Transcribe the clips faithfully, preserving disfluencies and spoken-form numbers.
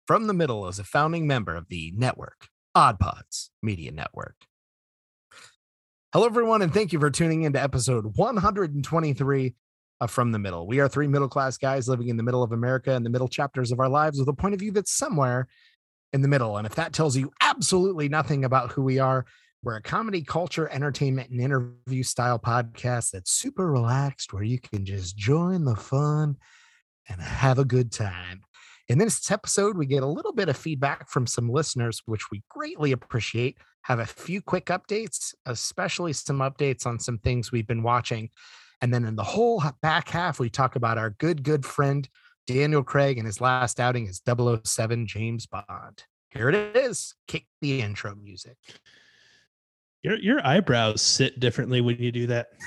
From the Middle is a founding member of the network, Odd Pods Media Network. Hello, everyone, and thank you for tuning in to episode one hundred twenty-three of From the Middle. We are three middle-class guys living in the middle of America in the middle chapters of our lives with a point of view that's somewhere in the middle. And if that tells you absolutely nothing about who we are, we're a comedy, culture, entertainment, and interview style podcast that's super relaxed, where you can just join the fun and have a good time. In this episode, we get a little bit of feedback from some listeners, which we greatly appreciate. Have a few quick updates, especially some updates on some things we've been watching. And then in the whole back half, we talk about our good, good friend, Daniel Craig, and his last outing as double oh seven James Bond. Here it is. Kick the intro music. Your your eyebrows sit differently when you do that.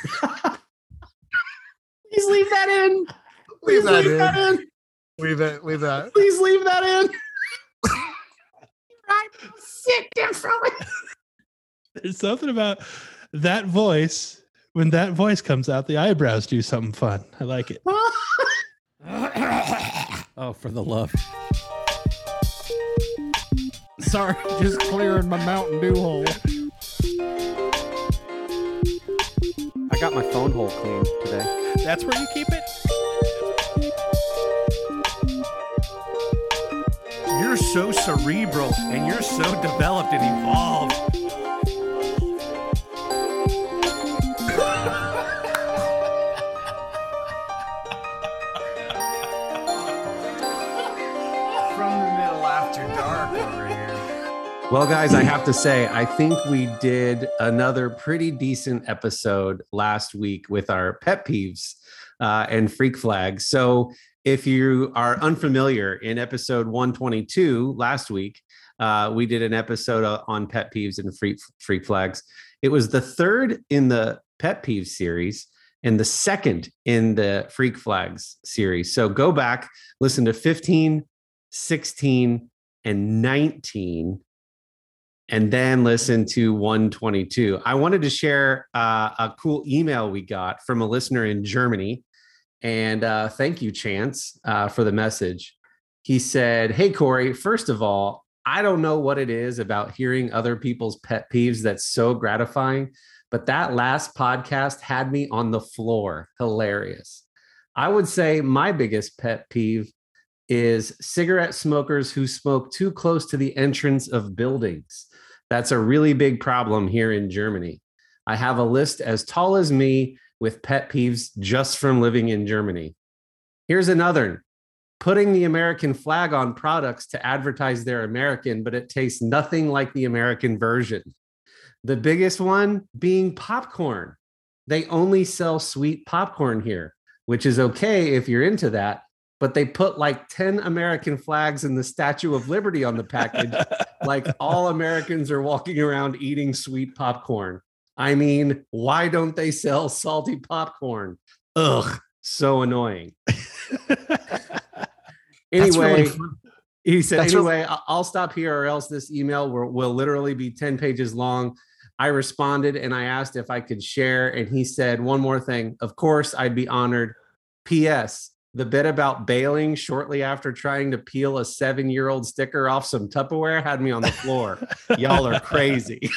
Please leave that in. Please leave, leave that, in. that in. Leave it. Leave that. Please leave that in. Your eyebrows sit differently. There's something about that voice. When that voice comes out, the eyebrows do something fun. I like it. Oh, for the love. Sorry, just clearing my Mountain Dew hole. I got my phone hole cleaned today. That's where you keep it? You're so cerebral and you're so developed and evolved. Well, guys, I have to say, I think we did another pretty decent episode last week with our pet peeves uh, and freak flags. So if you are unfamiliar, in episode one twenty-two last week, uh, we did an episode on pet peeves and freak, freak flags. It was the third in the pet peeves series and the second in the freak flags series. So go back, listen to fifteen, sixteen, and nineteen. And then listen to one twenty-two. I wanted to share uh, a cool email we got from a listener in Germany. And uh, thank you, Chance, uh, for the message. He said, "Hey, Corey, first of all, I don't know what it is about hearing other people's pet peeves that's so gratifying, but that last podcast had me on the floor. Hilarious. I would say my biggest pet peeve is cigarette smokers who smoke too close to the entrance of buildings. That's a really big problem here in Germany. I have a list as tall as me with pet peeves just from living in Germany. Here's another. Putting the American flag on products to advertise they're American, but it tastes nothing like the American version. The biggest one being popcorn. They only sell sweet popcorn here, which is okay if you're into that. But they put like ten American flags and the Statue of Liberty on the package, like all Americans are walking around eating sweet popcorn. I mean, why don't they sell salty popcorn? Ugh, so annoying. Anyway, really he said, That's anyway, really- I'll stop here or else this email will, will literally be ten pages long. I responded and I asked if I could share. And he said, one more thing. Of course, I'd be honored. P S The bit about bailing shortly after trying to peel a seven-year-old sticker off some Tupperware had me on the floor. Y'all are crazy.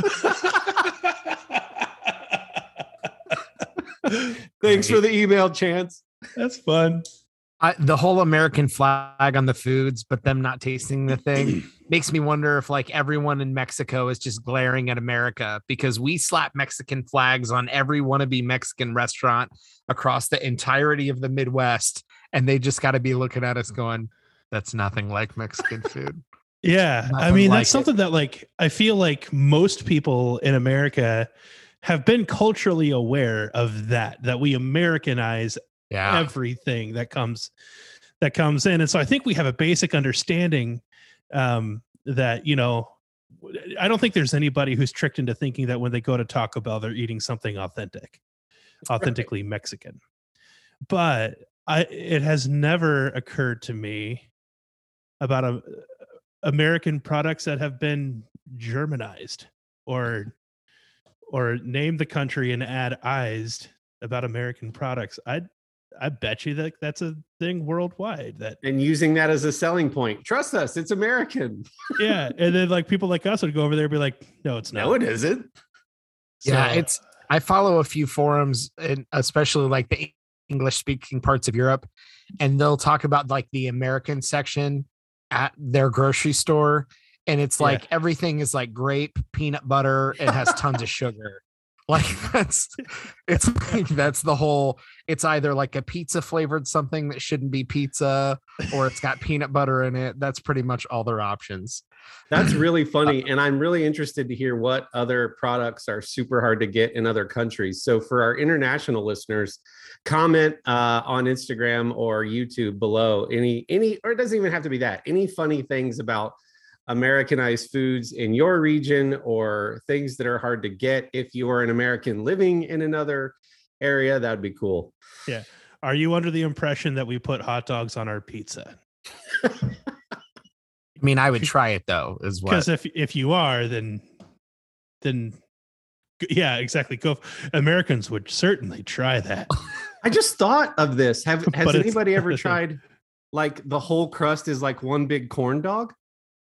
Thanks for the email, Chance. That's fun. I, the whole American flag on the foods, but them not tasting the thing makes me wonder if like everyone in Mexico is just glaring at America, because we slap Mexican flags on every wannabe Mexican restaurant across the entirety of the Midwest. And they just got to be looking at us going, that's nothing like Mexican food. Yeah. Nothing I mean, like that's something it. that like, I feel like most people in America have been culturally aware of that, that we Americanize yeah. everything that comes that comes in. And so I think we have a basic understanding um, that, you know, I don't think there's anybody who's tricked into thinking that when they go to Taco Bell, they're eating something authentic, authentically right. Mexican. But I, it has never occurred to me about a, American products that have been Germanized or or name the country and add "ized" about American products. I I bet you that that's a thing worldwide. That and using that as a selling point. Trust us, it's American. Yeah, and then like people like us would go over there and be like, "No, it's not. No, it isn't." So, yeah, it's. I follow a few forums, and especially like the English speaking parts of Europe, and they'll talk about like the American section at their grocery store, and it's like yeah. everything is like grape, peanut butter, and has tons of sugar. Like that's it's like that's the whole. It's either like a pizza flavored something that shouldn't be pizza, or it's got peanut butter in it. That's pretty much all their options. That's really funny, and I'm really interested to hear what other products are super hard to get in other countries. So for our international listeners, comment uh, on Instagram or YouTube below any any, or it doesn't even have to be that. Any funny things about Americanized foods in your region, or things that are hard to get if you are an American living in another area, that'd be cool. Yeah. Are you under the impression that we put hot dogs on our pizza? I mean, I would try it though, is what. Because if if you are, then then yeah, exactly. Go. Americans would certainly try that. I just thought of this. Have has anybody ever tried like the whole crust is like one big corn dog?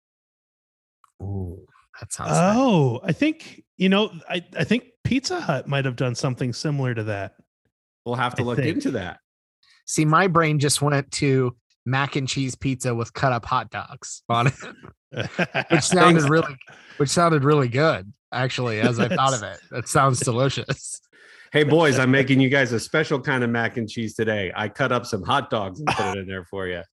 Oh, that sounds. Oh, nice. I think you know. I I think Pizza Hut might have done something similar to that. We'll have to I look think. into that. See, my brain just went to mac and cheese pizza with cut up hot dogs on it, which sounded really, which sounded really good. Actually, as I thought of it, it sounds delicious. Hey boys, I'm making you guys a special kind of mac and cheese today. I cut up some hot dogs and put it in there for you.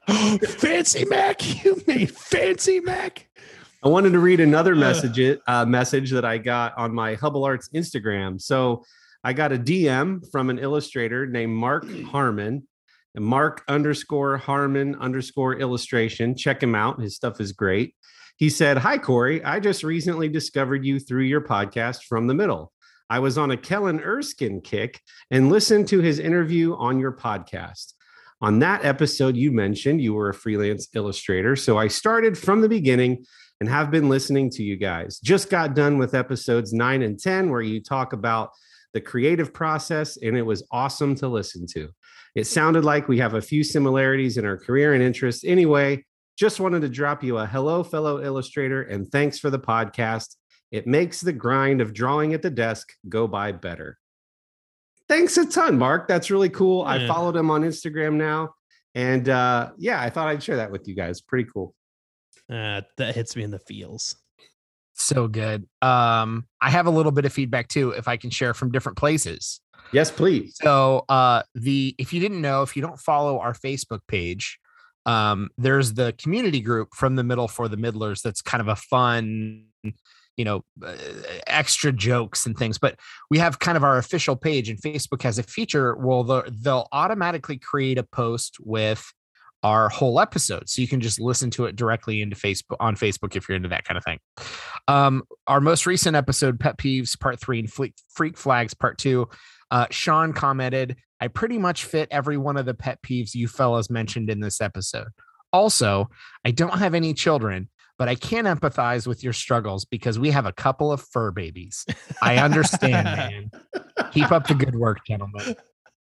Fancy mac, you made fancy mac. I wanted to read another message, uh, message that I got on my Hubble Arts Instagram. So I got a D M from an illustrator named Mark Harmon. Mark underscore Harmon underscore illustration. Check him out. His stuff is great. He said, "Hi, Corey. I just recently discovered you through your podcast From the Middle. I was on a Kellen Erskine kick and listened to his interview on your podcast. On that episode, you mentioned you were a freelance illustrator. So I started from the beginning and have been listening to you guys. Just got done with episodes nine and ten, where you talk about the creative process, and it was awesome to listen to. It sounded like we have a few similarities in our career and interests. Anyway, just wanted to drop you a hello, fellow illustrator, and thanks for the podcast. It makes the grind of drawing at the desk go by better." Thanks a ton, Mark. That's really cool. Yeah. I followed him on Instagram now. And uh, yeah, I thought I'd share that with you guys. Pretty cool. Uh, that hits me in the feels. So good. Um, I have a little bit of feedback too, if I can share from different places. Yes, please. So uh, the if you didn't know, if you don't follow our Facebook page, um, there's the community group From the Middle for the Middlers. That's kind of a fun, you know, uh, extra jokes and things. But we have kind of our official page, and Facebook has a feature where they'll, they'll automatically create a post with our whole episode, so you can just listen to it directly into Facebook on Facebook if you're into that kind of thing. Um, our most recent episode, Pet Peeves Part Three and Freak, Freak Flags Part Two, uh, Sean commented, "I pretty much fit every one of the pet peeves you fellas mentioned in this episode. Also, I don't have any children, but I can empathize with your struggles because we have a couple of fur babies. I understand, man. Keep up the good work, gentlemen."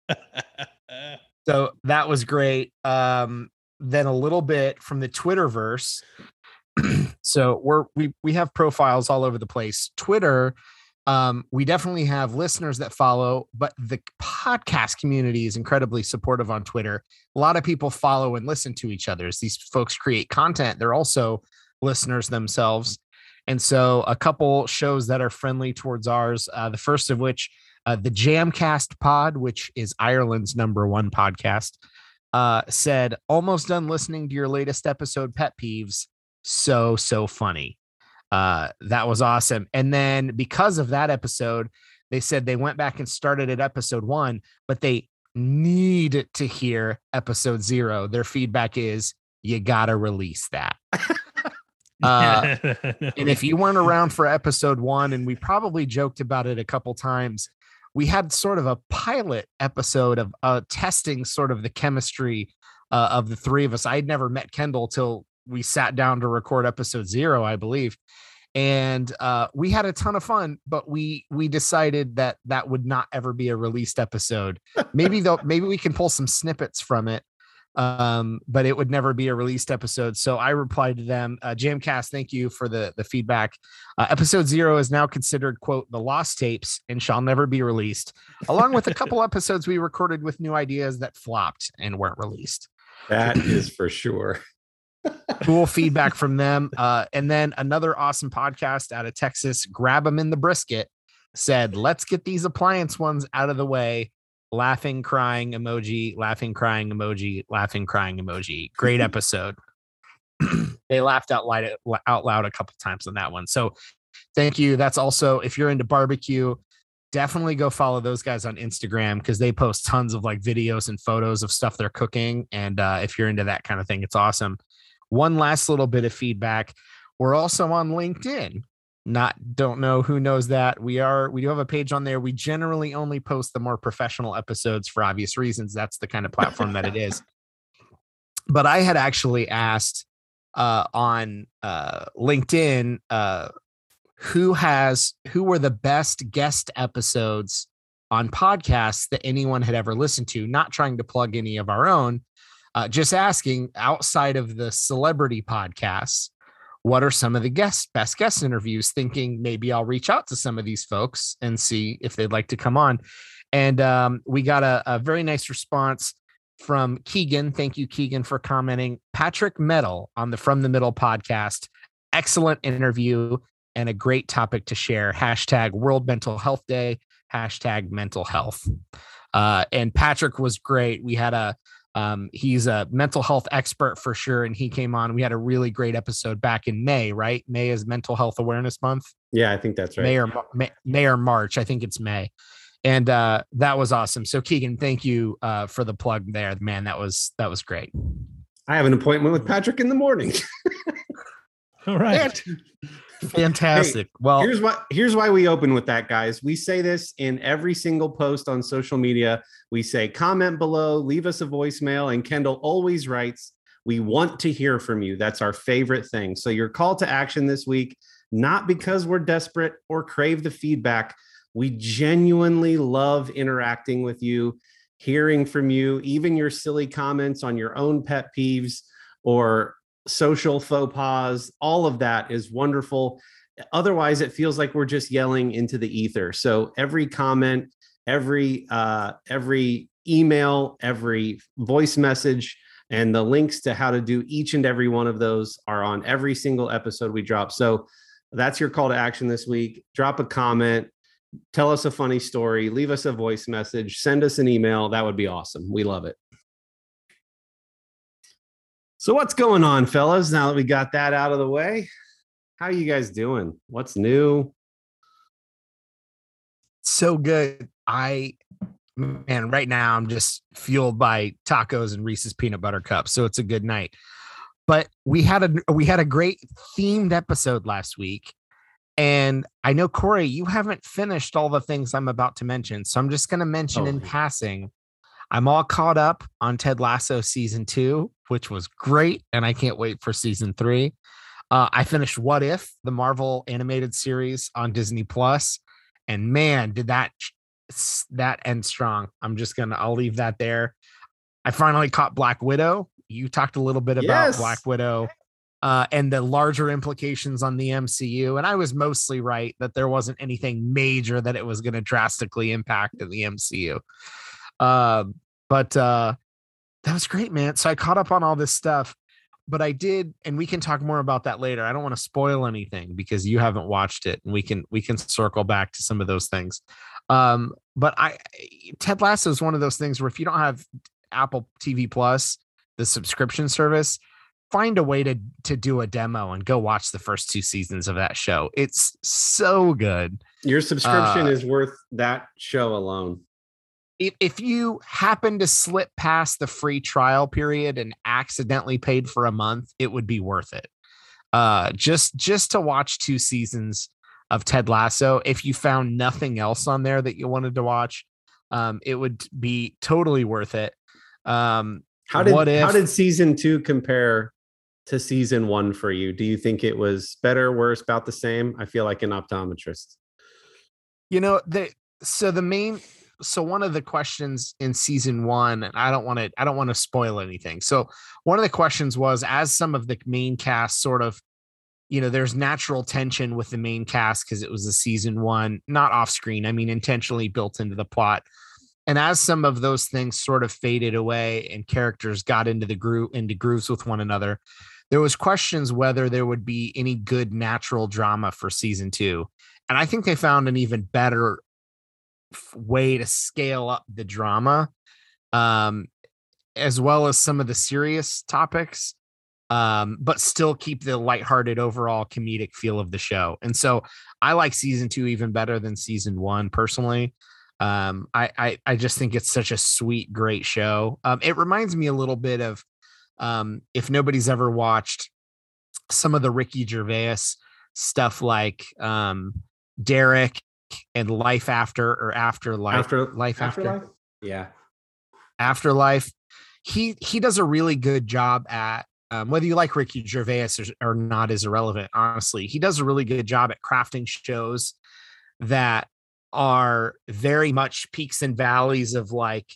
So that was great. Um, then a little bit from the Twitterverse. So we're we we have profiles all over the place. Twitter, um, we definitely have listeners that follow, but the podcast community is incredibly supportive on Twitter. A lot of people follow and listen to each other. As these folks create content, they're also listeners themselves. And so a couple shows that are friendly towards ours, uh, the first of which, uh, the Jamcast Pod, which is Ireland's number one podcast, uh, said, "Almost done listening to your latest episode, Pet Peeves. So, so funny." Uh, that was awesome. And then because of that episode, they said they went back and started at episode one, but they need to hear episode zero. Their feedback is, you got to release that. Uh, and if you weren't around for episode one, and we probably joked about it a couple times, we had sort of a pilot episode of uh, testing sort of the chemistry uh, of the three of us. I'd never met Kendall till we sat down to record episode zero, I believe. And uh, we had a ton of fun, but we we decided that that would not ever be a released episode. Maybe though, maybe we can pull some snippets from it, um, but it would never be a released episode. So I replied to them, uh, Jamcast, thank you for the the feedback. Uh, episode zero is now considered, quote, the lost tapes and shall never be released, along with a couple episodes we recorded with new ideas that flopped and weren't released. That is for sure. Cool feedback from them. Uh, and then another awesome podcast out of Texas, Grab 'em in the Brisket, said, let's get these appliance ones out of the way. Laughing, crying emoji, laughing, crying emoji, laughing, crying emoji. Great episode. They laughed out loud, out loud a couple times on that one. So thank you. That's also, if you're into barbecue, definitely go follow those guys on Instagram because they post tons of like videos and photos of stuff they're cooking. And uh, if you're into that kind of thing, it's awesome. One last little bit of feedback. We're also on LinkedIn. Not don't know who knows that. We are, we do have a page on there. We generally only post the more professional episodes for obvious reasons. That's the kind of platform that it is. But I had actually asked uh, on uh, LinkedIn uh, who has, who were the best guest episodes on podcasts that anyone had ever listened to, not trying to plug any of our own. Uh, just asking outside of the celebrity podcasts, what are some of the guest best guest interviews? Thinking maybe I'll reach out to some of these folks and see if they'd like to come on. And um, we got a, a very nice response from Keegan. Thank you, Keegan, for commenting. Patrick Metal on the From the Middle podcast. Excellent interview and a great topic to share. Hashtag World Mental Health Day. Hashtag mental health. Uh, and Patrick was great. We had a Um, he's a mental health expert for sure. And he came on, we had a really great episode back in May, right? May is Mental Health Awareness Month. Yeah, I think that's right. May or, May, May or March. I think it's May. And uh, that was awesome. So Keegan, thank you uh, for the plug there, man. That was, that was great. I have an appointment with Patrick in the morning. All right. Fantastic. Hey, well, here's why here's why we open with that, guys. We say this in every single post on social media. We say comment below, leave us a voicemail, and Kendall always writes, we want to hear from you. That's our favorite thing. So your call to action this week, not because we're desperate or crave the feedback. We genuinely love interacting with you, hearing from you, even your silly comments on your own pet peeves or social faux pas. All of that is wonderful. Otherwise, it feels like we're just yelling into the ether. So every comment, every uh, every email, every voice message, and the links to how to do each and every one of those are on every single episode we drop. So that's your call to action this week. Drop a comment, tell us a funny story, leave us a voice message, send us an email. That would be awesome. We love it. So what's going on, fellas? Now that we got that out of the way, how are you guys doing? What's new? So good. I, man, right now I'm just fueled by tacos and Reese's peanut butter cups. So it's a good night. But we had a we had a great themed episode last week. And I know, Corey, you haven't finished all the things I'm about to mention. So I'm just going to mention oh, in yeah. passing. I'm all caught up on Ted Lasso season two, which was great. And I can't wait for season three. Uh, I finished What If, the Marvel animated series on Disney Plus. And man, did that, that end strong. I'm just going to, I'll leave that there. I finally caught Black Widow. You talked a little bit about yes. Black Widow uh, and the larger implications on the M C U. And I was mostly right that there wasn't anything major that it was going to drastically impact in the M C U. Uh, but uh, that was great, man. So I caught up on all this stuff, but I did, and we can talk more about that later. I don't want to spoil anything because you haven't watched it, and we can we can circle back to some of those things. Um, but I, Ted Lasso is one of those things where if you don't have Apple T V Plus, the subscription service, find a way to to do a demo and go watch the first two seasons of that show. It's so good. Your subscription uh, is worth that show alone. If, if you happen to slip past the free trial period and accidentally paid for a month, it would be worth it. Uh, just just to watch two seasons of Ted Lasso. If you found nothing else on there that you wanted to watch, um, it would be totally worth it. Um, how did what if, how did season two compare to season one for you? Do you think it was better, worse, about the same? I feel like an optometrist. You know, the so the main so one of the questions in season one, and I don't want to I don't want to spoil anything. So one of the questions was, as some of the main cast sort of, you know, there's natural tension with the main cast because it was a season one, not off screen, I mean intentionally built into the plot. And as some of those things sort of faded away and characters got into the groove into grooves with one another, there was questions whether there would be any good natural drama for season two. And I think they found an even better f- way to scale up the drama, um, as well as some of the serious topics, um, but still keep the lighthearted overall comedic feel of the show. And so I like season two even better than season one personally. Um, I, I, I just think it's such a sweet, great show. Um, it reminds me a little bit of, um, if nobody's ever watched some of the Ricky Gervais stuff, like um, Derek and Life After or Afterlife, After Life Afterlife, After, yeah, Afterlife. He he does a really good job at, um, whether you like Ricky Gervais or, or not is irrelevant. Honestly, he does a really good job at crafting shows that are very much peaks and valleys of like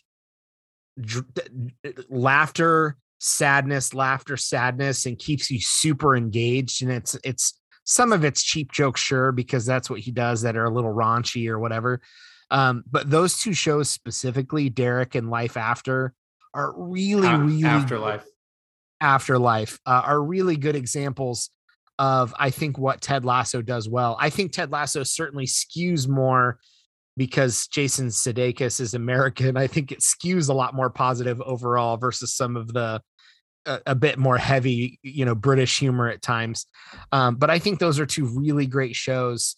dr- laughter, sadness, laughter, sadness, and keeps you super engaged. And it's it's some of it's cheap jokes, sure, because that's what he does, that are a little raunchy or whatever. Um, but those two shows specifically, Derek and Life After, are really, A- really Afterlife. Afterlife uh, are really good examples of, I think, what Ted Lasso does well. I think Ted Lasso certainly skews more because Jason Sudeikis is American. I think it skews a lot more positive overall versus some of the a, a bit more heavy, you know, British humor at times. Um, but I think those are two really great shows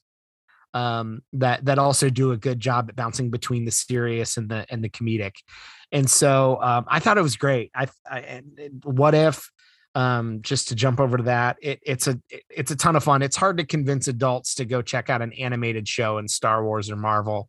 um, that that also do a good job at bouncing between the serious and the and the comedic. And so um, I thought it was great. I, I and What If, um, just to jump over to that, it, it's a it, it's a ton of fun. It's hard to convince adults to go check out an animated show in Star Wars or Marvel,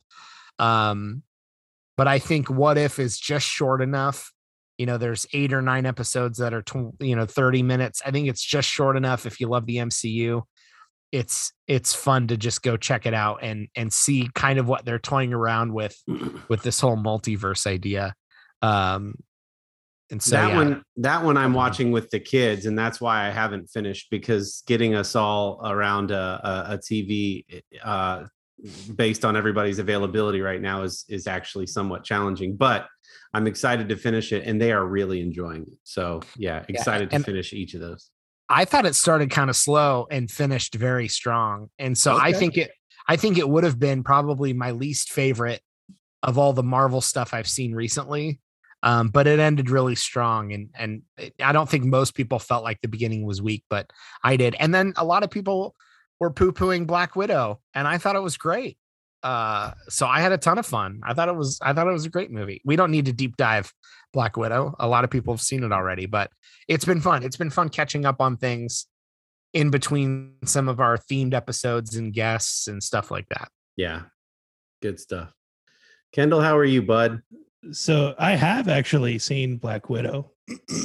um, but I think What If is just short enough. You know, there's eight or nine episodes that are tw- you know thirty minutes. I think it's just short enough if you love the M C U. It's it's fun to just go check it out and and see kind of what they're toying around with with this whole multiverse idea. Um, and so that yeah. one, that one I'm watching with the kids, and that's why I haven't finished, because getting us all around a, a, a T V uh, based on everybody's availability right now is is actually somewhat challenging. But I'm excited to finish it, and they are really enjoying it. So yeah, excited yeah, to finish each of those. I thought it started kind of slow and finished very strong, and so okay. I think it I think it would have been probably my least favorite of all the Marvel stuff I've seen recently. Um, but it ended really strong, and and it, I don't think most people felt like the beginning was weak, but I did. And then a lot of people were poo-pooing Black Widow, and I thought it was great. Uh, so I had a ton of fun. I thought it was I thought it was a great movie. We don't need to deep dive Black Widow. A lot of people have seen it already, but it's been fun. It's been fun catching up on things in between some of our themed episodes and guests and stuff like that. Yeah, good stuff. Kendall, how are you, bud? So I have actually seen Black Widow.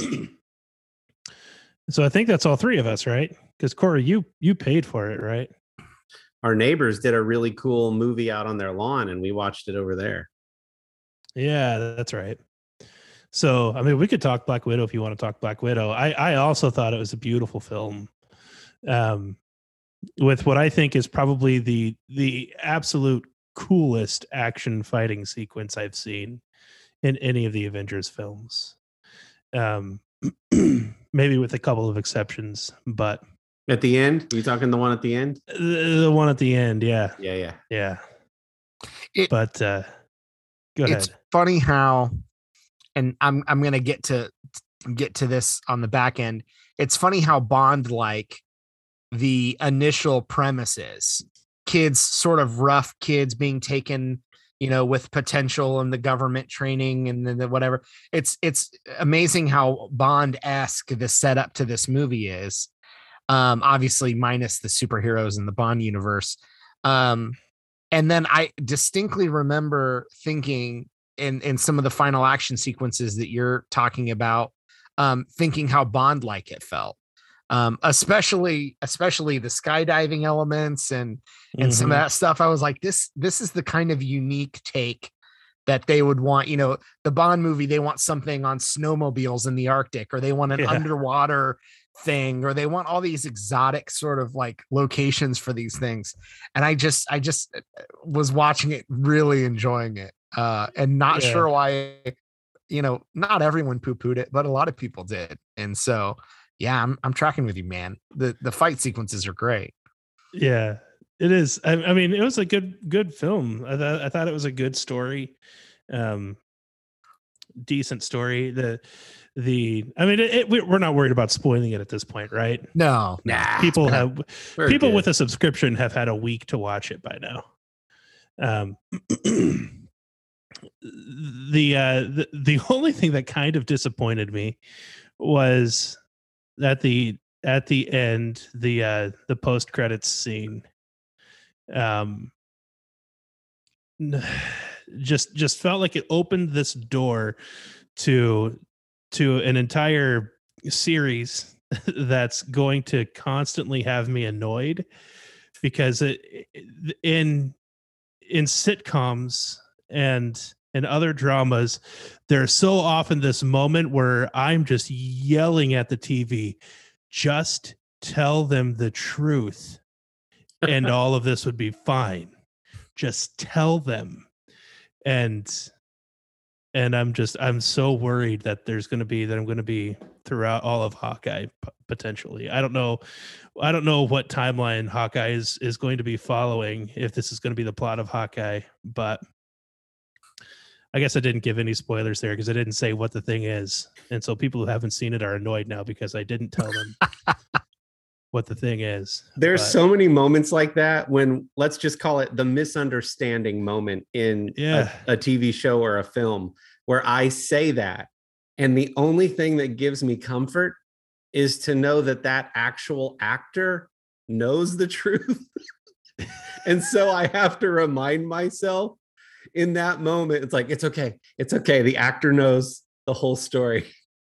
So I think that's all three of us, right? Because Corey, you you paid for it, right? Our neighbors did a really cool movie out on their lawn, and we watched it over there. Yeah, that's right. So, I mean, we could talk Black Widow if you want to talk Black Widow. I, I also thought it was a beautiful film, um, with what I think is probably the the absolute coolest action fighting sequence I've seen in any of the Avengers films. Um, maybe with a couple of exceptions, but at the end, are you talking the one at the end? The, the one at the end, yeah, yeah, yeah, yeah. It, but uh, go ahead. It's funny how, and I'm I'm gonna get to get to this on the back end. It's funny how Bond like the initial premises, kids, sort of rough kids being taken, you know, with potential and the government training and then the whatever. It's it's amazing how Bond-esque the setup to this movie is. Um, obviously minus the superheroes in the Bond universe. Um, and then I distinctly remember thinking in in some of the final action sequences that you're talking about, um, thinking how Bond-like it felt. Um, especially, especially the skydiving elements and and Mhm. some of that stuff. I was like, this this is the kind of unique take that they would want. You know, the Bond movie, they want something on snowmobiles in the Arctic, or they want an Yeah. underwater thing, or they want all these exotic sort of like locations for these things. And I just I just was watching it, really enjoying it, uh, and not Yeah. sure why. You know, not everyone poo-pooed it, but a lot of people did. And so, yeah, I'm I'm tracking with you, man. The the fight sequences are great. Yeah, it is. I, I mean, it was a good good film. I thought I thought it was a good story, um, decent story. The the I mean, it, it, we- we're not worried about spoiling it at this point, right? No, no. Nah, People it's been a- have we're people good. with a subscription have had a week to watch it by now. Um, the uh the, the only thing that kind of disappointed me was at the at the end, the uh the post credits scene, um n- just just felt like it opened this door to to an entire series that's going to constantly have me annoyed, because it, it- in in sitcoms and and other dramas, there's so often this moment where I'm just yelling at the T V, just tell them the truth and all of this would be fine. Just tell them. And and I'm just I'm so worried that there's going to be that I'm going to be throughout all of Hawkeye p- potentially. I don't know I don't know what timeline Hawkeye is is going to be following, if this is going to be the plot of Hawkeye, but I guess I didn't give any spoilers there because I didn't say what the thing is. And so people who haven't seen it are annoyed now because I didn't tell them what the thing is. There's But, so many moments like that when, let's just call it the misunderstanding moment in yeah. a, a T V show or a film, where I say that. And the only thing that gives me comfort is to know that that actual actor knows the truth. And so I have to remind myself in that moment, it's like, it's okay. It's okay. The actor knows the whole story.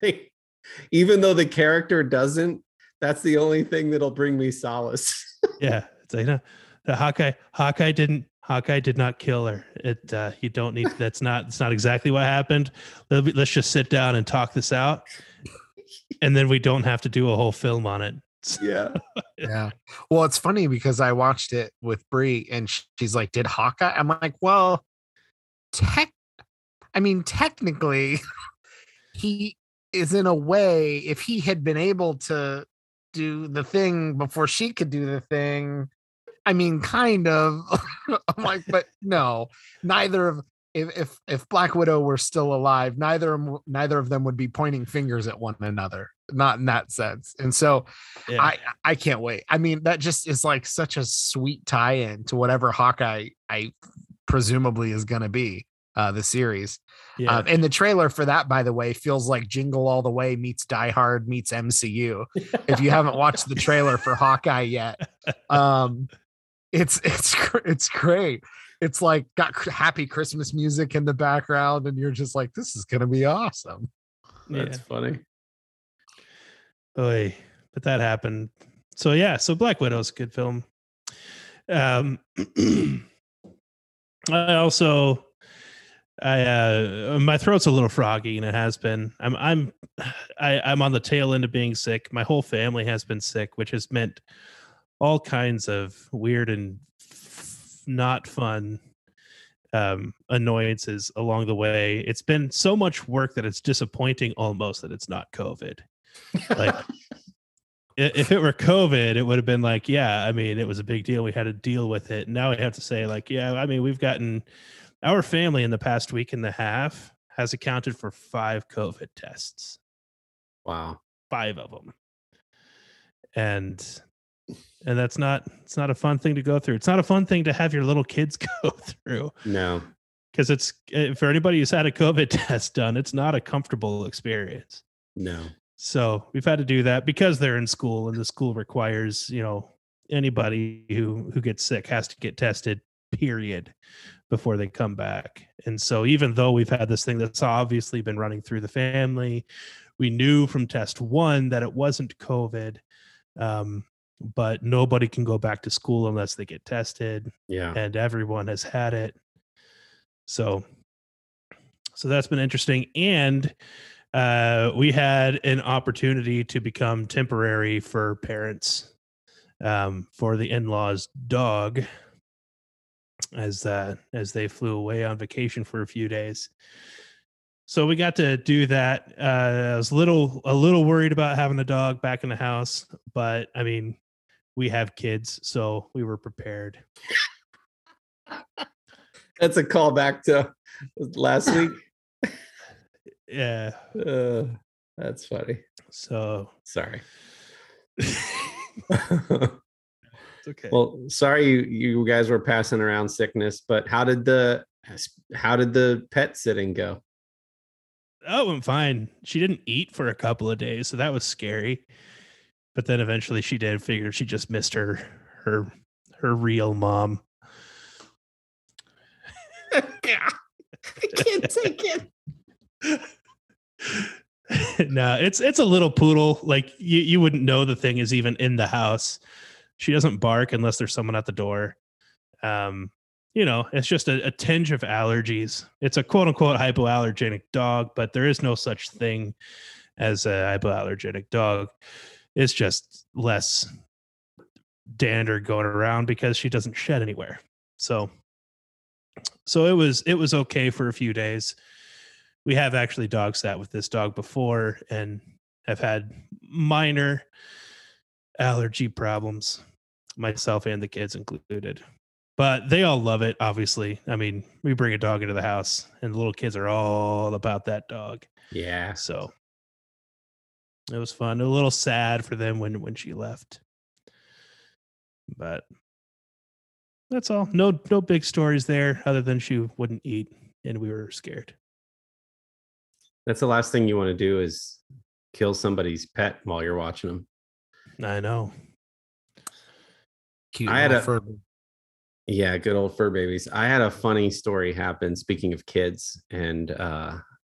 Even though the character doesn't, that's the only thing that'll bring me solace. Yeah. It's like, no, the Hawkeye, Hawkeye didn't, Hawkeye did not kill her. It, uh, you don't need, that's not, it's not exactly what happened. Let's just sit down and talk this out. And then we don't have to do a whole film on it. Yeah. Yeah. Well, it's funny because I watched it with Brie and she's like, did Hawkeye? I'm like, well, tech, I mean, technically, he is in a way, if he had been able to do the thing before she could do the thing, I mean, kind of. I'm like, but no, neither of if if if Black Widow were still alive, neither neither of them would be pointing fingers at one another, not in that sense. And so, Yeah. I I can't wait. I mean, that just is like such a sweet tie-in to whatever Hawkeye I presumably is going to be, uh, the series. Yeah. Um, and the trailer for that, by the way, feels like Jingle All the Way meets Die Hard meets M C U. If you haven't watched the trailer for Hawkeye yet, um, it's it's it's great. It's like got happy Christmas music in the background, and you're just like, this is gonna be awesome. That's Yeah. funny. Oy, but that happened. So yeah, so Black Widow's a good film. Um, I also, I uh, my throat's a little froggy, and it has been. I'm I'm I, I'm on the tail end of being sick. My whole family has been sick, which has meant all kinds of weird and f- not fun um annoyances along the way. It's been so much work that it's disappointing almost that it's not COVID. Like if it were COVID, it would have been like, yeah, I mean, it was a big deal. We had to deal with it. Now we have to say like, yeah, I mean, we've gotten our family in the past week and a half has accounted for five COVID tests. Wow. Five of them. And and that's not it's not a fun thing to go through. It's not a fun thing to have your little kids go through. No. Because it's for anybody who's had a COVID test done, it's not a comfortable experience. No. So we've had to do that because they're in school, and the school requires, you know, anybody who who gets sick has to get tested, period, before they come back. And so even though we've had this thing that's obviously been running through the family, we knew from test one that it wasn't COVID. Um, but nobody can go back to school unless they get tested. Yeah. And everyone has had it. So, so that's been interesting. And uh, we had an opportunity to become temporary for parents um, for the in-laws' dog as uh, as they flew away on vacation for a few days. So we got to do that. Uh, I was a little a little worried about having the dog back in the house, but I mean, we have kids, so we were prepared. That's a callback to last week. Yeah, uh, that's funny. So sorry. It's okay. Well, sorry you, you guys were passing around sickness, but how did the how did the pet sitting go? Oh, it went fine. She didn't eat for a couple of days, so that was scary. But then eventually she did. Figured she just missed her her her real mom. I can't take it. No, it's it's a little poodle. Like you, you wouldn't know the thing is even in the house. She doesn't bark unless there's someone at the door. Um, you know, it's just a, a tinge of allergies. It's a quote unquote hypoallergenic dog, but there is no such thing as a hypoallergenic dog. It's just less dander going around because she doesn't shed anywhere. So, so it was it was okay for a few days. We have actually dog sat with this dog before and have had minor allergy problems, myself and the kids included. But they all love it, obviously. I mean, we bring a dog into the house and the little kids are all about that dog. Yeah. So it was fun. A little sad for them when, when she left. But that's all. No no big stories there other than she wouldn't eat and we were scared. That's the last thing you want to do is kill somebody's pet while you're watching them. I know. Cute I had a fur. Yeah, good old fur babies. I had a funny story happen. Speaking of kids, and uh,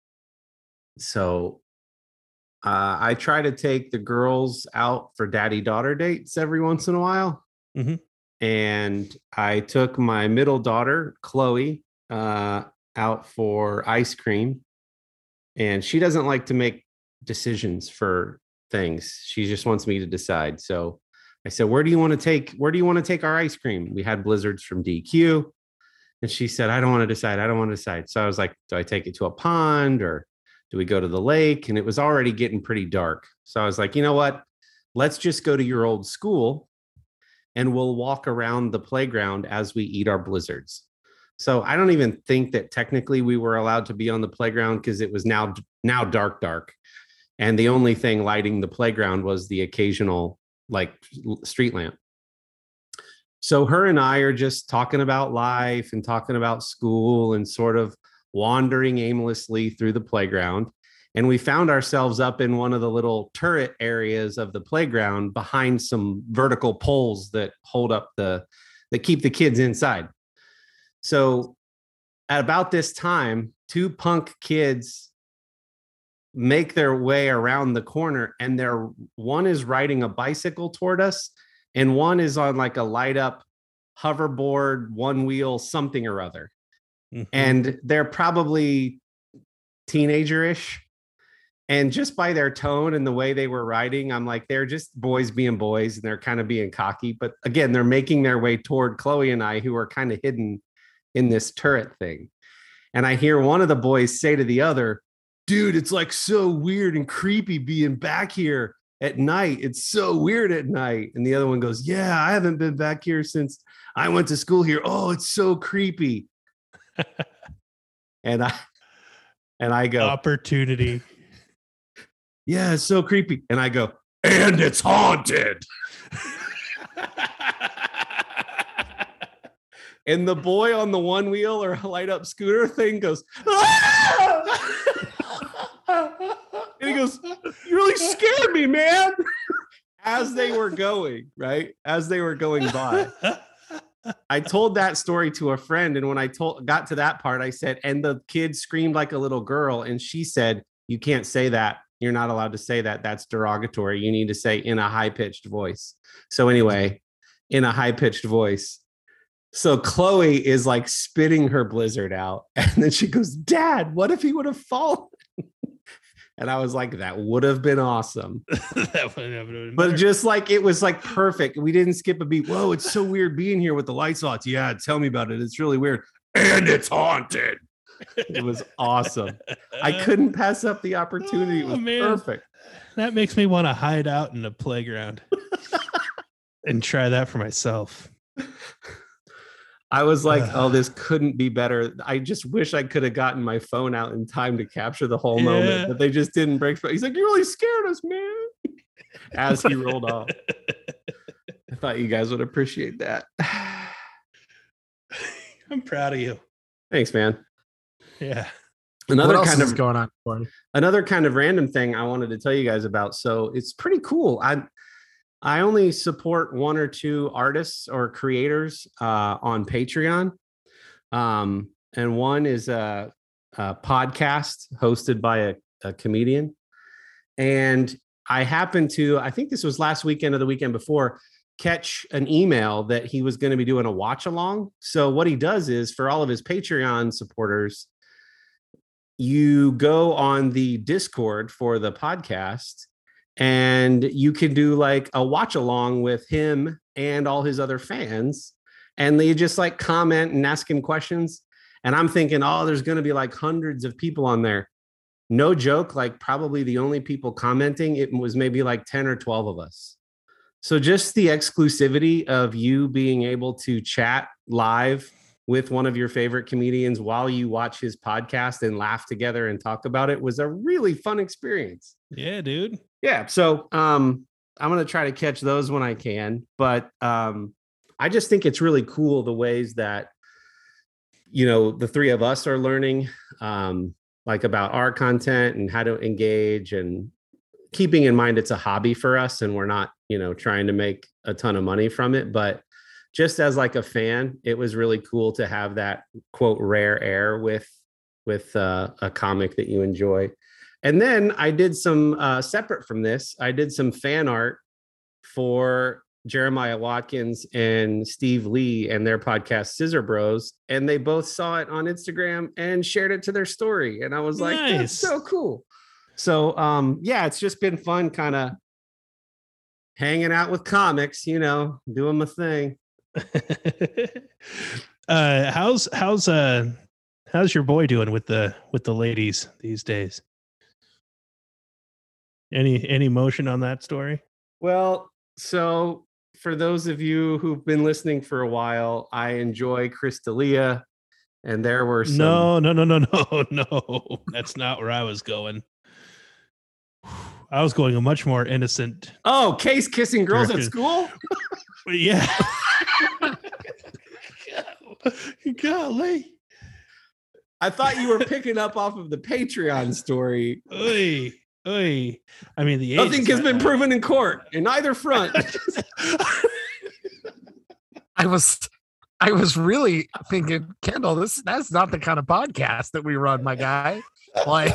so uh, I try to take the girls out for daddy-daughter dates every once in a while. Mm-hmm. And I took my middle daughter, Chloe, uh, out for ice cream. And she doesn't like to make decisions for things. She just wants me to decide. So I said, where do you want to take, where do you want to take our ice cream? We had blizzards from D Q. And she said, I don't want to decide. I don't want to decide. So I was like, do I take it to a pond or do we go to the lake? And it was already getting pretty dark. So I was like, you know what? Let's just go to your old school and we'll walk around the playground as we eat our blizzards. So I don't even think that technically we were allowed to be on the playground because it was now now dark, dark. And the only thing lighting the playground was the occasional like street lamp. So her and I are just talking about life and talking about school and sort of wandering aimlessly through the playground. And we found ourselves up in one of the little turret areas of the playground behind some vertical poles that hold up the, that keep the kids inside. So at about this time, two punk kids make their way around the corner and they're one is riding a bicycle toward us and one is on like a light up hoverboard, one wheel, something or other. Mm-hmm. And they're probably teenager-ish. And just by their tone and the way they were riding, I'm like, they're just boys being boys and they're kind of being cocky. But again, they're making their way toward Chloe and I, who are kind of hidden in this turret thing. And I hear one of the boys say to the other, dude, it's like so weird and creepy being back here at night. It's so weird at night. And the other one goes, yeah, I haven't been back here since I went to school here. Oh, it's so creepy. and I, and I go, opportunity. Yeah, it's so creepy. And I go, and it's haunted. And the boy on the one wheel or light up scooter thing goes, ah! And he goes, you really scared me, man. As they were going, right? As they were going by. I told that story to a friend. And when I told got to that part, I said, and the kid screamed like a little girl. And she said, you can't say that You're not allowed to say that. That's derogatory. You need to say in a high-pitched voice. So anyway, in a high-pitched voice. So Chloe is like spitting her blizzard out. And then she goes, Dad, what if he would have fallen? And I was like, that would have been awesome. That would have been but just like, it was like perfect. We didn't skip a beat. Whoa, it's so weird being here with the lights on. Yeah, tell me about it. It's really weird. And it's haunted. It was awesome. I couldn't pass up the opportunity. It was oh, perfect. That makes me want to hide out in the playground and try that for myself. I was like, oh, this couldn't be better. I just wish I could have gotten my phone out in time to capture the whole yeah. moment, but they just didn't break. He's like, you really scared us, man. As he rolled off. I thought you guys would appreciate that. I'm proud of you. Thanks, man. Yeah. Another what else kind is of going on for you? Another kind of random thing I wanted to tell you guys about. So it's pretty cool. I I only support one or two artists or creators uh, on Patreon. Um, and one is a, a podcast hosted by a, a comedian. And I happened to, I think this was last weekend or the weekend before, catch an email that he was going to be doing a watch along. So what he does is for all of his Patreon supporters, you go on the Discord for the podcast and you can do like a watch along with him and all his other fans. And they just like comment and ask him questions. And I'm thinking, oh, there's going to be like hundreds of people on there. No joke, like probably the only people commenting, it was maybe like ten or twelve of us. So just the exclusivity of you being able to chat live with one of your favorite comedians while you watch his podcast and laugh together and talk about it was a really fun experience. Yeah, dude. Yeah. So um, I'm going to try to catch those when I can. But um, I just think it's really cool the ways that, you know, the three of us are learning um, like about our content and how to engage, and keeping in mind it's a hobby for us and we're not, you know, trying to make a ton of money from it. But just as like a fan, it was really cool to have that quote rare air with with uh, a comic that you enjoy. And then I did some uh, separate from this. I did some fan art for Jeremiah Watkins and Steve Lee and their podcast Scissor Bros, and they both saw it on Instagram and shared it to their story. And I was like, nice. That's so cool. So um, yeah, it's just been fun, kind of hanging out with comics, you know, doing my thing. uh, how's how's uh how's your boy doing with the with the ladies these days? Any any motion on that story? Well, so for those of you who've been listening for a while, I enjoy Chris D'Elia, and there were some... no, no, no, no, no, no. That's not where I was going. I was going a much more innocent. Oh, Case kissing girls direction. At school? Yeah. Golly. I thought you were picking up off of the Patreon story. Oy, oy. I mean, the nothing has been proven in court in either front. I was, I was really thinking, Kendall, this that's not the kind of podcast that we run, my guy. Like,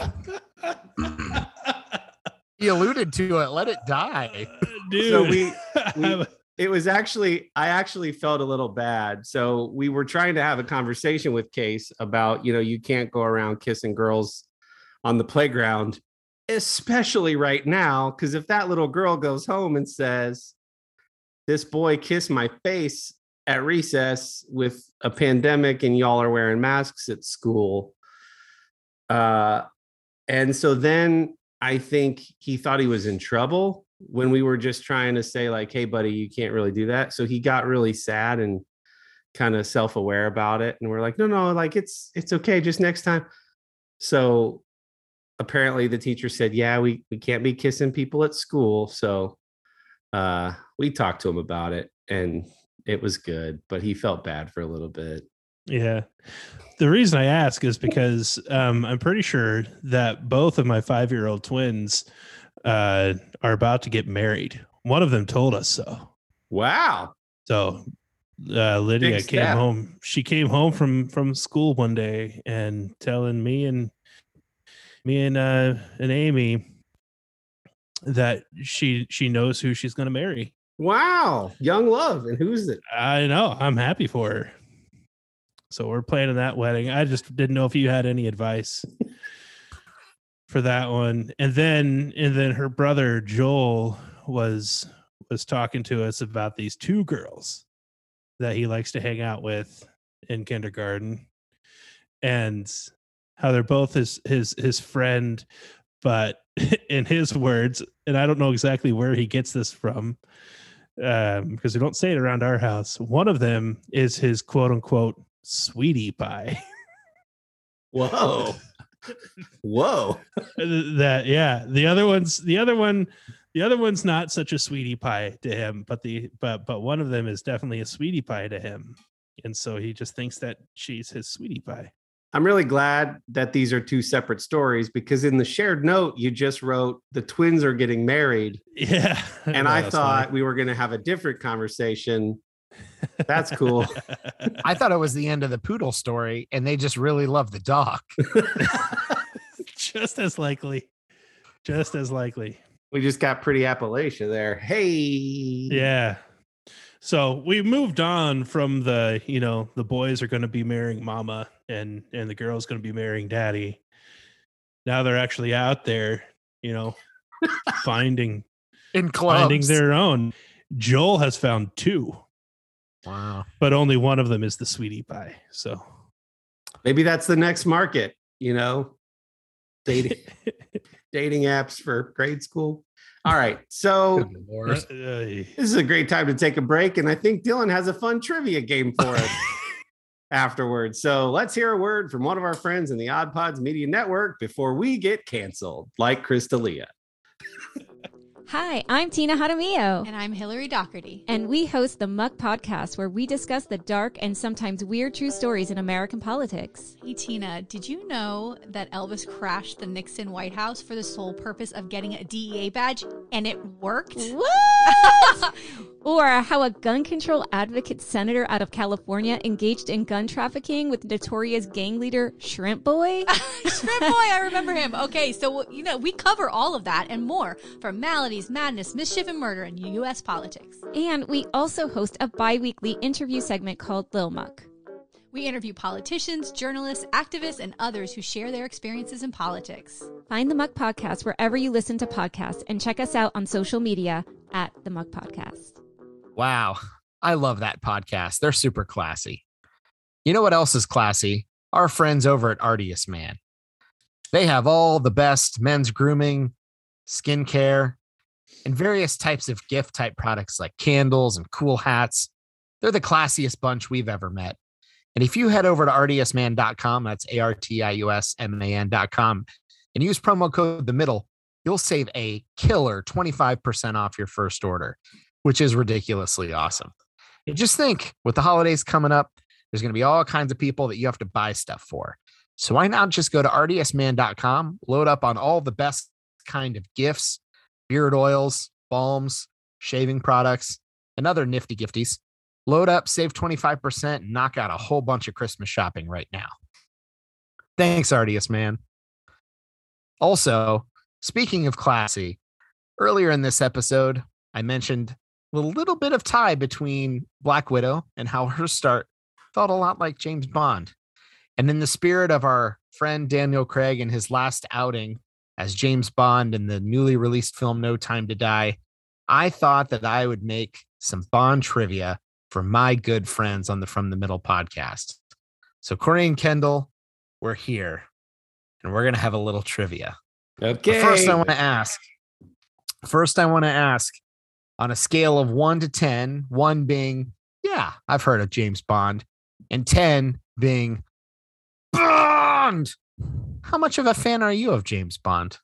he alluded to it. Let it die, dude. So we, we it was actually, I actually felt a little bad. So we were trying to have a conversation with Case about, you know, you can't go around kissing girls on the playground, especially right now. Because if that little girl goes home and says, this boy kissed my face at recess with a pandemic and y'all are wearing masks at school. Uh, and so then I think he thought he was in trouble when we were just trying to say like, hey, buddy, you can't really do that. So he got really sad and kind of self-aware about it. And we're like, no, no, like it's, it's okay. Just next time. So apparently the teacher said, yeah, we, we can't be kissing people at school. So uh, we talked to him about it and it was good, but he felt bad for a little bit. Yeah. The reason I ask is because um, I'm pretty sure that both of my five-year-old twins uh, are about to get married. One of them told us so. Wow. So uh, Lydia came home. She came home from, from school one day and telling me and me and uh, and Amy that she she knows who she's going to marry. Wow, young love. And who's it? I know. I'm happy for her. So we're planning that wedding. I just didn't know if you had any advice for that one. And then and then her brother Joel was was talking to us about these two girls that he likes to hang out with in kindergarten, and how they're both his his his friend, but in his words, and I don't know exactly where he gets this from, um, because we don't say it around our house. One of them is his quote unquote sweetie pie. Whoa. Whoa. That yeah. The other one's the other one, the other one's not such a sweetie pie to him, but the but but one of them is definitely a sweetie pie to him. And so he just thinks that she's his sweetie pie. I'm really glad that these are two separate stories, because in the shared note, you just wrote the twins are getting married. Yeah. And I thought funny. we were going to have a different conversation. That's cool. I thought it was the end of the poodle story and they just really love the dog. Just as likely. Just as likely. We just got pretty Appalachia there. Hey. Yeah. So we moved on from the, you know, the boys are going to be marrying mama and, and the girl's going to be marrying daddy. Now they're actually out there, you know, finding, in clubs. finding their own. Joel has found two. Wow. But only one of them is the sweetie pie. So maybe that's the next market, you know, dating, dating apps for grade school. All right. So this is a great time to take a break. And I think Dylan has a fun trivia game for us afterwards. So let's hear a word from one of our friends in the Odd Pods Media Network before we get canceled, like Crystalia. Hi, I'm Tina Jaramillo. And I'm Hillary Doherty. And we host the Muck Podcast, where we discuss the dark and sometimes weird true stories in American politics. Hey, Tina, did you know that Elvis crashed the Nixon White House for the sole purpose of getting a D E A badge? And it worked? What? Or how a gun control advocate senator out of California engaged in gun trafficking with notorious gang leader Shrimp Boy? Shrimp Boy, I remember him. Okay, so, you know, we cover all of that and more from maladies, madness, mischief, and murder in U S politics. And we also host a bi-weekly interview segment called Lil Muck. We interview politicians, journalists, activists, and others who share their experiences in politics. Find the Muck Podcast wherever you listen to podcasts and check us out on social media at the Muck Podcast. Wow. I love that podcast. They're super classy. You know what else is classy? Our friends over at Artius Man. They have all the best men's grooming, skincare, and various types of gift type products like candles and cool hats. They're the classiest bunch we've ever met. And if you head over to artius man dot com, that's A R T I U S M A N dot com, and use promo code The Middle, you'll save a killer twenty-five percent off your first order, which is ridiculously awesome. And just think, with the holidays coming up, there's going to be all kinds of people that you have to buy stuff for. So why not just go to artius man dot com, load up on all the best kind of gifts, beard oils, balms, shaving products, and other nifty gifties. Load up, save twenty-five percent, and knock out a whole bunch of Christmas shopping right now. Thanks, Artius Man. Also, speaking of classy, earlier in this episode, I mentioned a little bit of tie between Black Widow and how her start felt a lot like James Bond. And in the spirit of our friend Daniel Craig and his last outing as James Bond in the newly released film No Time to Die, I thought that I would make some Bond trivia for my good friends on the From the Middle podcast. So Corey and Kendall, we're here, and we're going to have a little trivia. Okay. But first, I want to ask, first, I want to ask, on a scale of one to ten, one being, yeah, I've heard of James Bond, and ten being Bond, how much of a fan are you of James Bond?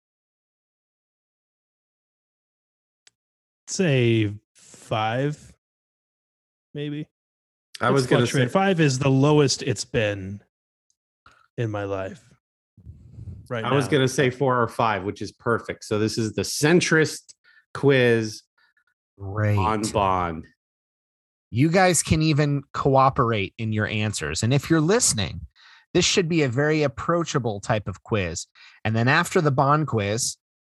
Say five, maybe. I was going to say five is the lowest it's been in my life. Right. I now. was going to say four or five, which is perfect. So this is the centrist quiz Great. on Bond. You guys can even cooperate in your answers. And if you're listening, this should be a very approachable type of quiz. And then after the Bond quiz,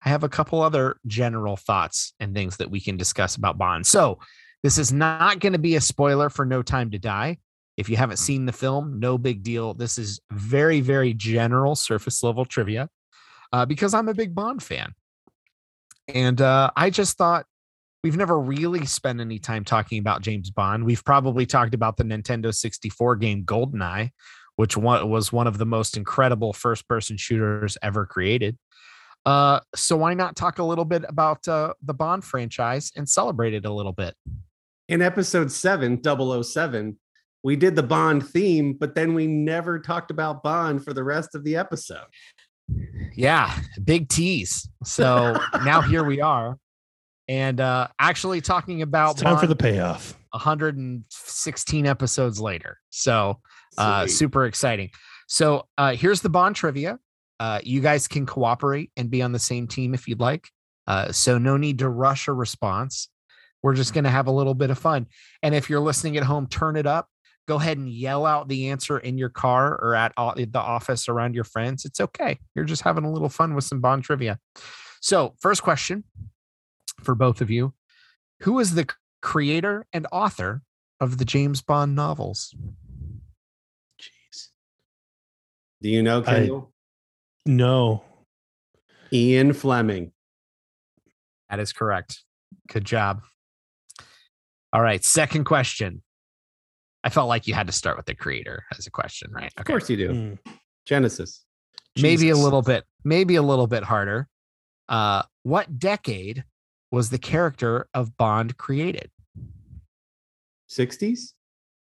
I have a couple other general thoughts and things that we can discuss about Bond. So this is not going to be a spoiler for No Time to Die. If you haven't seen the film, no big deal. This is very, very general surface level trivia uh, because I'm a big Bond fan. And uh, I just thought we've never really spent any time talking about James Bond. We've probably talked about the Nintendo sixty-four game GoldenEye, which one, was one of the most incredible first-person shooters ever created. Uh, so why not talk a little bit about uh, the Bond franchise and celebrate it a little bit? In episode seven, double oh seven, we did the Bond theme, but then we never talked about Bond for the rest of the episode. Yeah, big tease. So now here we are. And uh, actually talking about it's time Bond for the payoff. one hundred sixteen episodes later. So uh, super exciting. So uh, here's the Bond trivia. Uh, you guys can cooperate and be on the same team if you'd like. Uh, so no need to rush a response. We're just going to have a little bit of fun. And if you're listening at home, turn it up. Go ahead and yell out the answer in your car or at the office around your friends. It's okay. You're just having a little fun with some Bond trivia. So first question for both of you. Who is the creator and author of the James Bond novels? Jeez. Do you know, Kendall? I, no. Ian Fleming. That is correct. Good job. All right. Second question. I felt like you had to start with the creator as a question, right? Okay. Of course you do. Mm. Genesis. Maybe Jesus. a little bit, maybe a little bit harder. Uh, what decade was the character of Bond created? sixties?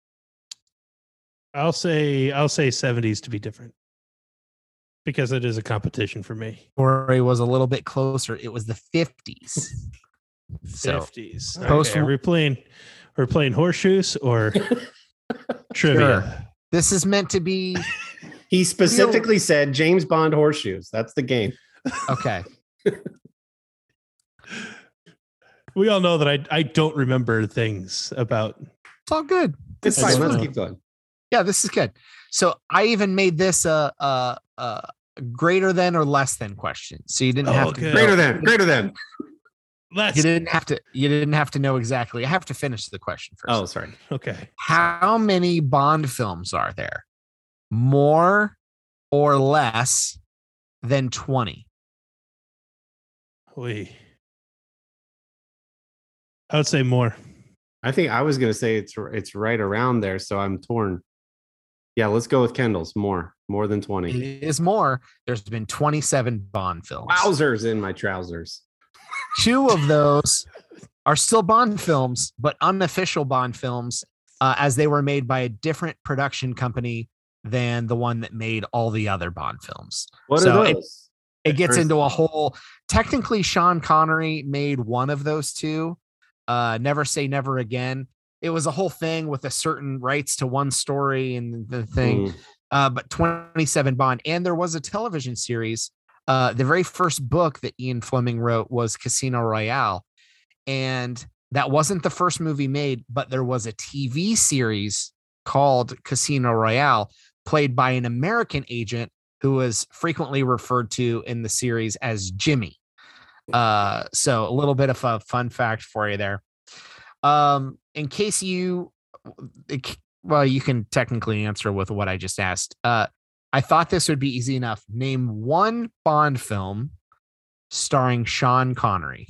I'll say I'll say seventies to be different. Because it is a competition for me. Or it was a little bit closer. It was the fifties. So, fifties. Okay, are we playing we're playing horseshoes or trivia? Sure. This is meant to be. He specifically real... said James Bond horseshoes. That's the game. Okay. We all know that I I don't remember things about. It's all good. It's fine. Let's keep going. Yeah, this is good. So I even made this a a, a greater than or less than question. So you didn't oh, have to good. greater than greater than. Less. You didn't have to. You didn't have to know exactly. I have to finish the question first. Oh, sorry. Okay. How many Bond films are there? More or less than twenty? We. I would say more. I think I was going to say it's it's right around there, so I'm torn. Yeah, let's go with Kendall's. More, more than twenty. It is more. There's been twenty-seven Bond films. Wowzers in my trousers. Two of those are still Bond films, but unofficial Bond films, uh, as they were made by a different production company than the one that made all the other Bond films. What so are those? It, it gets into a whole. Technically, Sean Connery made one of those two. Uh, Never Say Never Again. It was a whole thing with a certain rights to one story and the thing. Mm. Uh, but twenty-seven Bond, and there was a television series. Uh, the very first book that Ian Fleming wrote was Casino Royale. And that wasn't the first movie made, but there was a T V series called Casino Royale, played by an American agent who was frequently referred to in the series as Jimmy. Uh, so a little bit of a fun fact for you there. Um, in case you, well, you can technically answer with what I just asked. Uh, I thought this would be easy enough. Name one Bond film starring Sean Connery.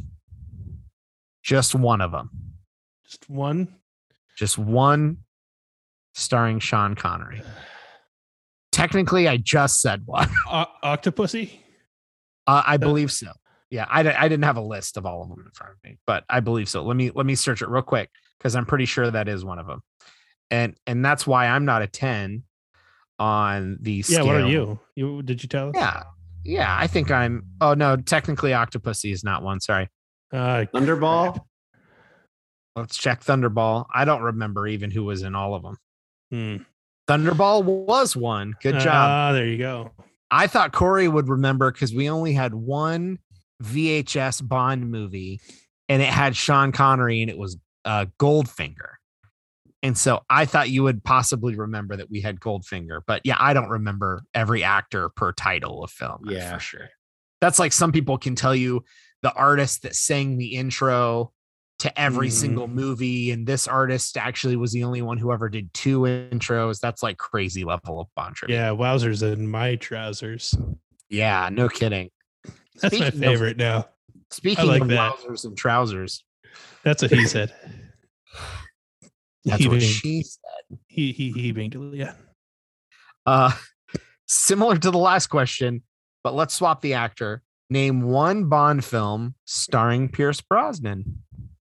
Just one of them. Just one? Just one starring Sean Connery. Technically, I just said one. O- Octopussy? Uh, I believe so. Yeah, I, I didn't have a list of all of them in front of me, but I believe so. Let me let me search it real quick because I'm pretty sure that is one of them. And and that's why I'm not a ten on the scale. Yeah, what are you? You did you tell us? Yeah. Yeah, I think I'm oh no, technically Octopussy is not one, sorry. Uh Thunderball. Let's check Thunderball. I don't remember even who was in all of them. Hmm. Thunderball was one. Good job. Ah, there you go. I thought Corey would remember because we only had one V H S Bond movie and it had Sean Connery and it was uh, Goldfinger. And so I thought you would possibly remember that we had Goldfinger. But yeah, I don't remember every actor per title of film. Yeah, for sure. That's like some people can tell you the artist that sang the intro to every mm. single movie, and this artist actually was the only one who ever did two intros. That's like crazy level of Bond trivia. Yeah, wowzers in my trousers. Yeah, no kidding. That's speaking my favorite of, now. Speaking like of that. Wowzers and trousers. That's what he said. That's he what being, she said. He he he being yeah. Uh similar to the last question, but let's swap the actor. Name one Bond film starring Pierce Brosnan.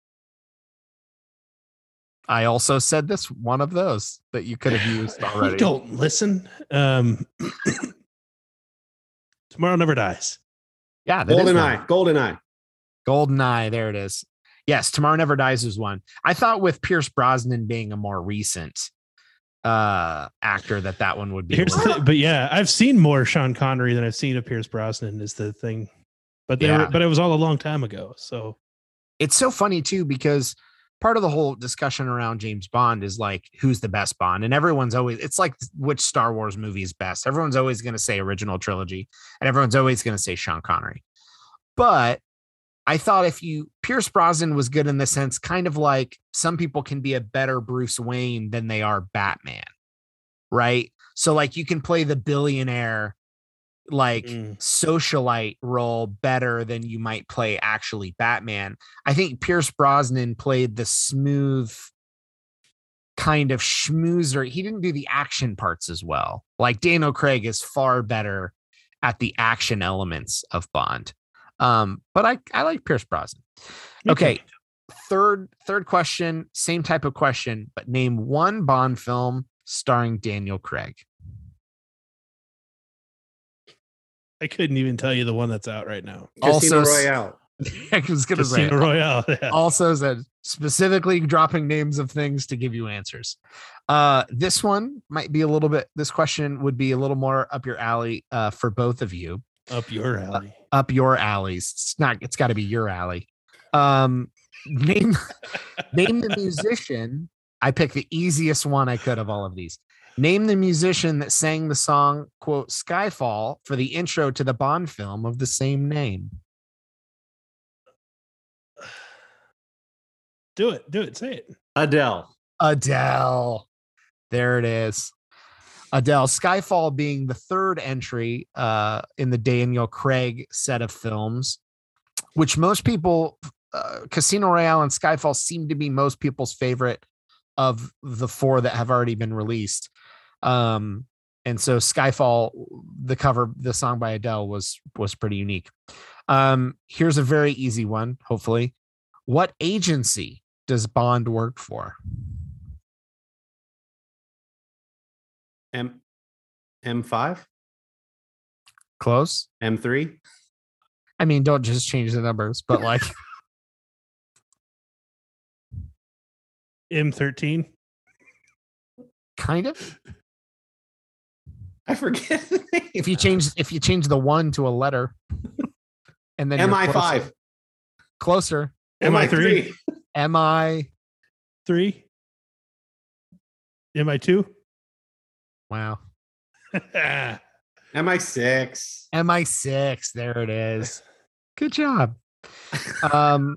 I also said this one of those that you could have used already. You don't listen. Um, Tomorrow Never Dies. Yeah, Golden Eye. Golden Eye. Golden Eye. There it is. Yes, Tomorrow Never Dies is one. I thought with Pierce Brosnan being a more recent uh, actor that that one would be. Here's the, but yeah, I've seen more Sean Connery than I've seen of Pierce Brosnan is the thing. But they yeah. were, but it was all a long time ago. So it's so funny too, because part of the whole discussion around James Bond is like, who's the best Bond? And everyone's always, it's like which Star Wars movie is best. Everyone's always going to say original trilogy, and everyone's always going to say Sean Connery. But I thought if you, Pierce Brosnan was good in the sense, kind of like some people can be a better Bruce Wayne than they are Batman. Right. So like you can play the billionaire, like mm. socialite role better than you might play actually Batman. I think Pierce Brosnan played the smooth kind of schmoozer. He didn't do the action parts as well. Like Daniel Craig is far better at the action elements of Bond. Um, but I, I like Pierce Brosnan. Okay. okay. Third, third question, same type of question, but name one Bond film starring Daniel Craig. I couldn't even tell you the one that's out right now. Casino also, Royale. I was going to say Casino Royale. Yeah. Also said specifically dropping names of things to give you answers. Uh, this one might be a little bit, this question would be a little more up your alley uh, for both of you. Up your alley. Uh, up your alleys. It's not, it's got to be your alley. Um, name, name the musician. I picked the easiest one I could of all of these. Name the musician that sang the song, quote, Skyfall for the intro to the Bond film of the same name. Do it. Do it. Say it. Adele. Adele. There it is. Adele. Skyfall being the third entry uh, in the Daniel Craig set of films, which most people, uh, Casino Royale and Skyfall seem to be most people's favorite of the four that have already been released. Um, and so Skyfall, the cover, the song by Adele was, was pretty unique. Um, here's a very easy one. Hopefully, what agency does Bond work for? M M5? Close. M three? I mean, don't just change the numbers, but like M thirteen. Kind of. I forget the name. If you change if you change the one to a letter and then M I five. Closer. M I three. M I three. M I two. Wow. M I six. M I six. There it is. Good job. Um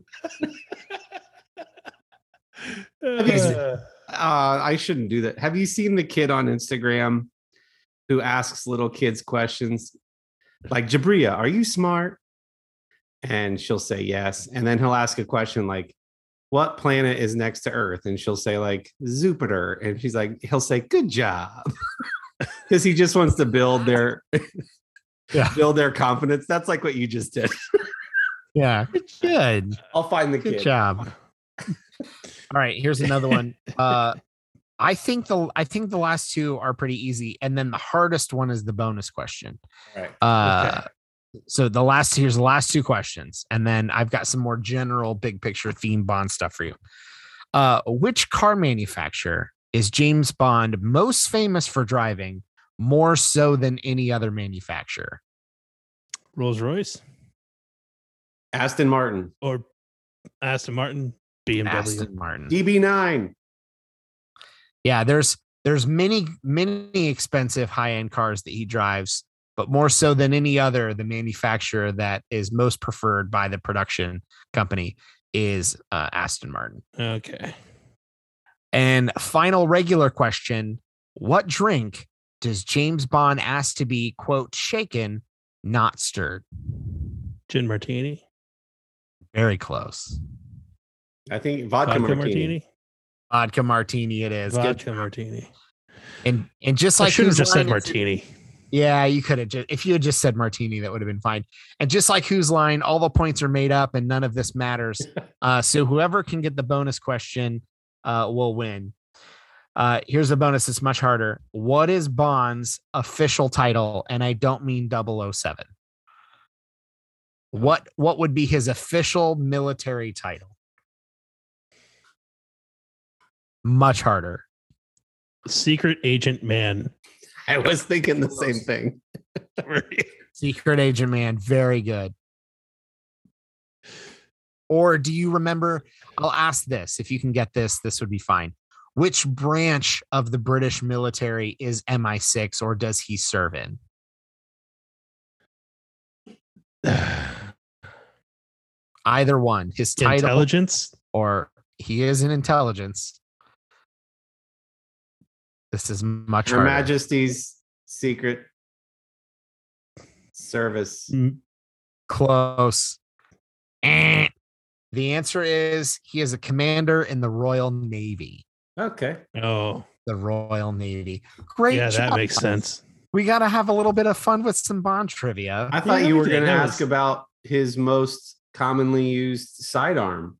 Have you seen, uh, I shouldn't do that. Have you seen the kid on Instagram who asks little kids questions like, Jabria, are you smart? And she'll say yes. And then he'll ask a question like, what planet is next to Earth? And she'll say like Jupiter. And she's like, he'll say, good job. Because he just wants to build their yeah. build their confidence. That's like what you just did. Yeah. Good. I'll find the good kid. Good job. All right, here's another one. Uh, I think the I think the last two are pretty easy, and then the hardest one is the bonus question. All right. Uh, okay. So the last here's the last two questions, and then I've got some more general big picture theme Bond stuff for you. Uh, which car manufacturer is James Bond most famous for driving, more so than any other manufacturer? Rolls-Royce, Aston Martin, or Aston Martin. B M W. Aston Martin. D B nine. Yeah, there's there's many many expensive high-end cars that he drives. but more so than any other, the manufacturer that is most preferred by the production company is uh, Aston Martin. Okay. And final regular question, what drink does James Bond ask to be, quote, shaken, not stirred? Gin martini. Very close. I think vodka, vodka martini. martini. Vodka martini it is. Vodka Good. martini. And and just like I should have just said martini. It, yeah, you could have just if you had just said martini, that would have been fine. And just like Whose Line, all the points are made up and none of this matters. Uh, so whoever can get the bonus question uh, will win. Uh, here's a bonus that's much harder. What is Bond's official title? And I don't mean double oh seven. What what would be his official military title? Much harder. Secret Agent Man. I was thinking the same thing. Secret Agent Man. Very good. Or do you remember? I'll ask this. If you can get this, this would be fine. Which branch of the British military is M I six, or does he serve in? Either one. His title. Intelligence? Or he is in intelligence. This is much Her harder. Majesty's Secret Service. Close. Eh. The answer is he is a commander in the Royal Navy. Okay. Oh. The Royal Navy. Great Yeah, job. that makes sense. We got to have a little bit of fun with some Bond trivia. I thought Yeah, you were going to that was- ask about his most commonly used sidearm.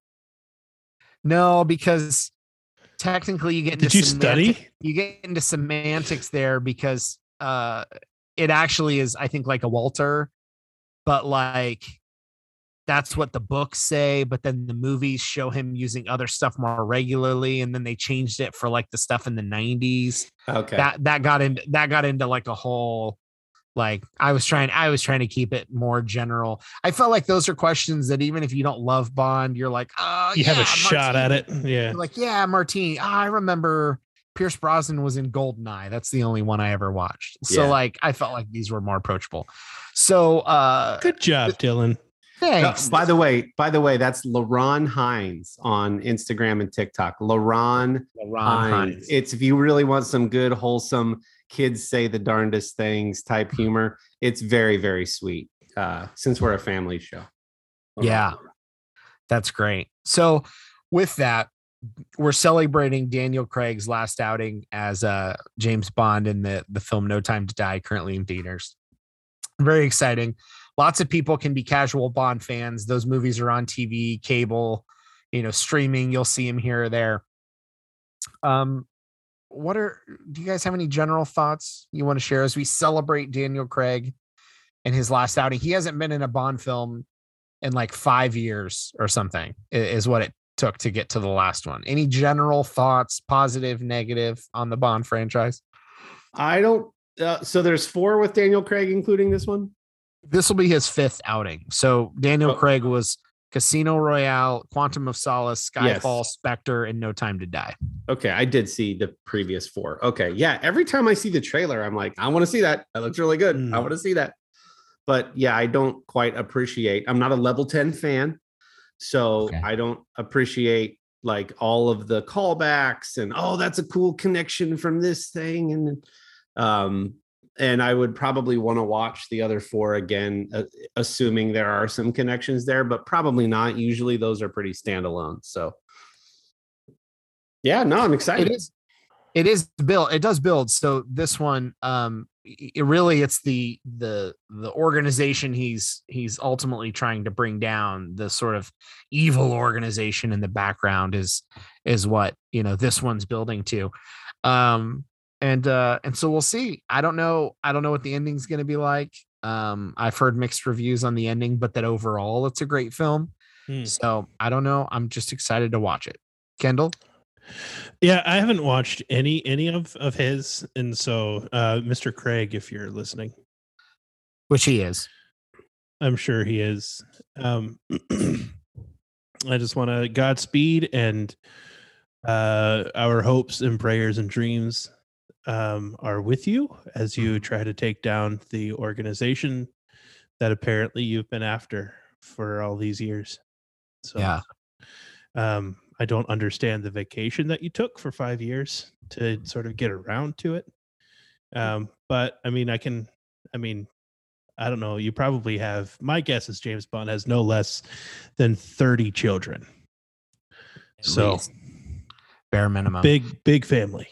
No, because technically you get into Did you semantic- study? You get into semantics there because uh, it actually is, I think, like a Walter, but like that's what the books say. But then the movies show him using other stuff more regularly, and then they changed it for like the stuff in the nineties. Okay. That that got into that got into like a whole. Like I was trying, I was trying to keep it more general. I felt like those are questions that even if you don't love Bond, you're like, oh, You yeah, have a shot at it. Yeah. You're like, yeah, Martini. Oh, I remember Pierce Brosnan was in Goldeneye. That's the only one I ever watched. So Yeah. like, I felt like these were more approachable. So uh, Good job, Dylan. thanks. Uh, by the way, by the way, that's LaRon Hines on Instagram and TikTok. LaRon LaRon Hines. Hines. It's if you really want some good, wholesome kids say the darndest things type humor. It's very, very sweet. Uh, since we're a family show. Yeah. That's great. So with that, we're celebrating Daniel Craig's last outing as uh, James Bond in the, the film No Time to Die, currently in theaters. Very exciting. Lots of people can be casual Bond fans. Those movies are on T V, cable, you know, streaming. You'll see them here or there. Um, what are, do you guys have any general thoughts you want to share as we celebrate Daniel Craig and his last outing? He hasn't been in a Bond film in like five years or something is what it took to get to the last one. Any general thoughts, positive, negative, on the Bond franchise? I don't. Uh, so there's four with Daniel Craig, including this one. This will be his fifth outing. So Daniel Oh. Craig was Casino Royale, Quantum of Solace, Skyfall, Yes. Spectre, and No Time to Die. Okay, I did see the previous four. Okay, yeah. Every time I see the trailer, I'm like, I want to see that. That looks really good. Mm. I want to see that. But yeah, I don't quite appreciate. I'm not a level ten fan, so Okay. I don't appreciate like all of the callbacks and oh, that's a cool connection from this thing, and um, and I would probably want to watch the other four again, uh, assuming there are some connections there, but probably not. Usually, those are pretty standalone. So. Yeah, no, I'm excited. It is. It is built. It does build. So this one, um, it really, it's the the the organization he's he's ultimately trying to bring down. The sort of evil organization in the background is is what you know this one's building to, um, and uh, and so we'll see. I don't know. I don't know what the ending's going to be like. Um, I've heard mixed reviews on the ending, but that overall it's a great film. Hmm. So I don't know. I'm just excited to watch it. Kendall. Yeah, I haven't watched any any of of his, and so uh Mister Craig, if you're listening, Which he is. I'm sure he is. Um I just want to Godspeed and uh our hopes and prayers and dreams um, are with you as you try to take down the organization that apparently you've been after for all these years. So, yeah. Um, I don't understand the vacation that you took for five years to sort of get around to it. Um, but I mean, I can, I mean, I don't know. You probably have, my guess is James Bond has no less than thirty children. At so least. Bare minimum. Big, big family.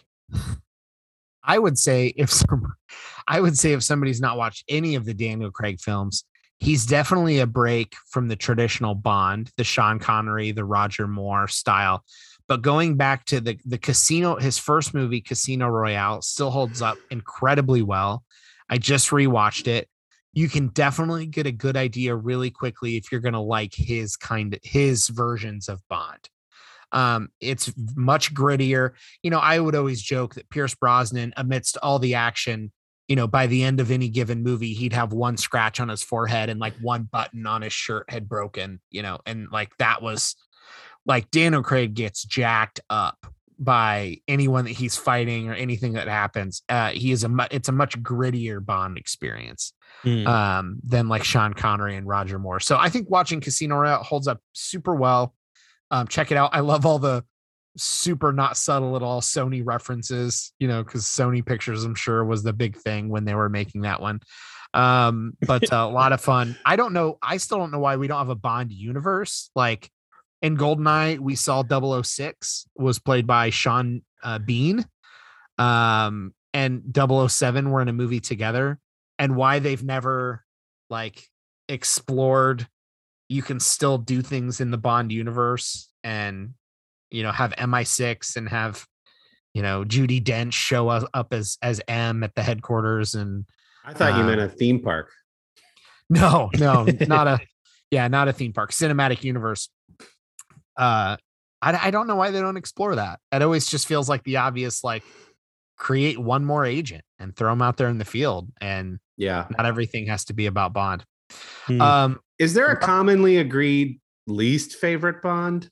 I would say if some, I would say if somebody's not watched any of the Daniel Craig films, he's definitely a break from the traditional Bond, the Sean Connery, the Roger Moore style. But going back to the, the Casino, his first movie, Casino Royale, still holds up incredibly well. I just rewatched it. You can definitely get a good idea really quickly if you're going to like his kind of his versions of Bond. Um, it's much grittier. You know, I would always joke that Pierce Brosnan, amidst all the action, you know, by the end of any given movie, he'd have one scratch on his forehead and like one button on his shirt had broken, you know, and like that was like Daniel Craig gets jacked up by anyone that he's fighting or anything that happens. Uh, he is a, mu- it's a much grittier Bond experience Mm. um, than like Sean Connery and Roger Moore. So I think watching Casino Royale holds up super well. Um, check it out. I love all the super not subtle at all Sony references, you know, because Sony Pictures, I'm sure, was the big thing when they were making that one. Um, but uh, a lot of fun. I don't know. I still don't know why we don't have a Bond universe. Like in GoldenEye, we saw double oh six was played by Sean uh, Bean, um, and double oh seven were in a movie together. And why they've never like explored you can still do things in the Bond universe and, you know, have M I six and have, you know, Judi Dench show up as, as M at the headquarters. And I thought uh, you meant a theme park. No, no, not a, yeah, not a theme park, cinematic universe. Uh, I, I don't know why they don't explore that. It always just feels like the obvious, like create one more agent and throw them out there in the field. And yeah, not everything has to be about Bond. Hmm. Um, Is there a commonly agreed least favorite Bond?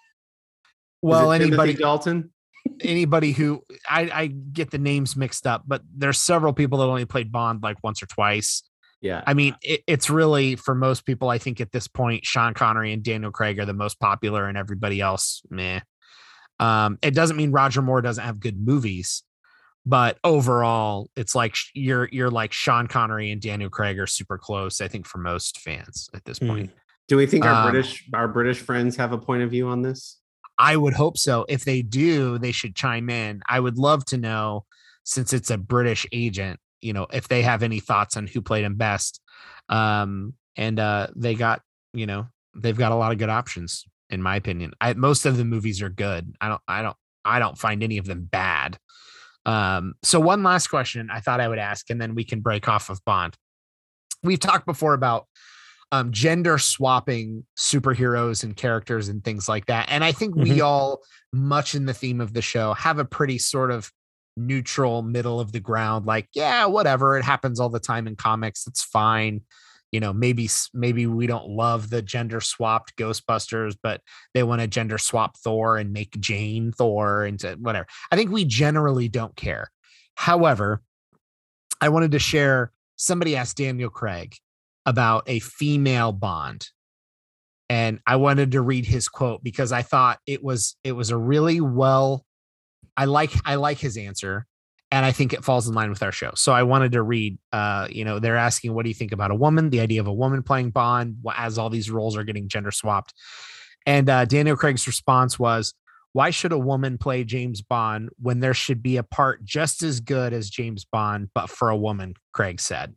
Well, anybody Timothy Dalton, anybody who I, I get the names mixed up, but there's several people that only played Bond like once or twice. Yeah. I mean, it, it's really for most people, I think at this point, Sean Connery and Daniel Craig are the most popular and everybody else, meh. Um, it doesn't mean Roger Moore doesn't have good movies. But overall, it's like you're you're like Sean Connery and Daniel Craig are super close, I think, for most fans at this point. Do we think our um, British our British friends have a point of view on this? I would hope so. If they do, they should chime in. I would love to know, since it's a British agent, you know, if they have any thoughts on who played him best. Um, and uh, they got, you know, they've got a lot of good options, in my opinion. I, most of the movies are good. I don't, I don't, I don't find any of them bad. Um, so one last question I thought I would ask, and then we can break off of Bond. We've talked before about um, gender swapping superheroes and characters and things like that. And I think mm-hmm. we all, much in the theme of the show, have a pretty sort of neutral middle of the ground. Like, yeah, whatever. It happens all the time in comics. It's fine. You know, maybe, maybe we don't love the gender swapped Ghostbusters, but they want to gender swap Thor and make Jane Thor into whatever. I think we generally don't care. However, I wanted to share, somebody asked Daniel Craig about a female Bond. And I wanted to read his quote because I thought it was, it was a really well, I like, I like his answer. And I think it falls in line with our show. So I wanted to read, uh, you know, they're asking, what do you think about a woman? The idea of a woman playing Bond as all these roles are getting gender swapped. And uh, Daniel Craig's response was, why should a woman play James Bond when there should be a part just as good as James Bond, but for a woman, Craig said.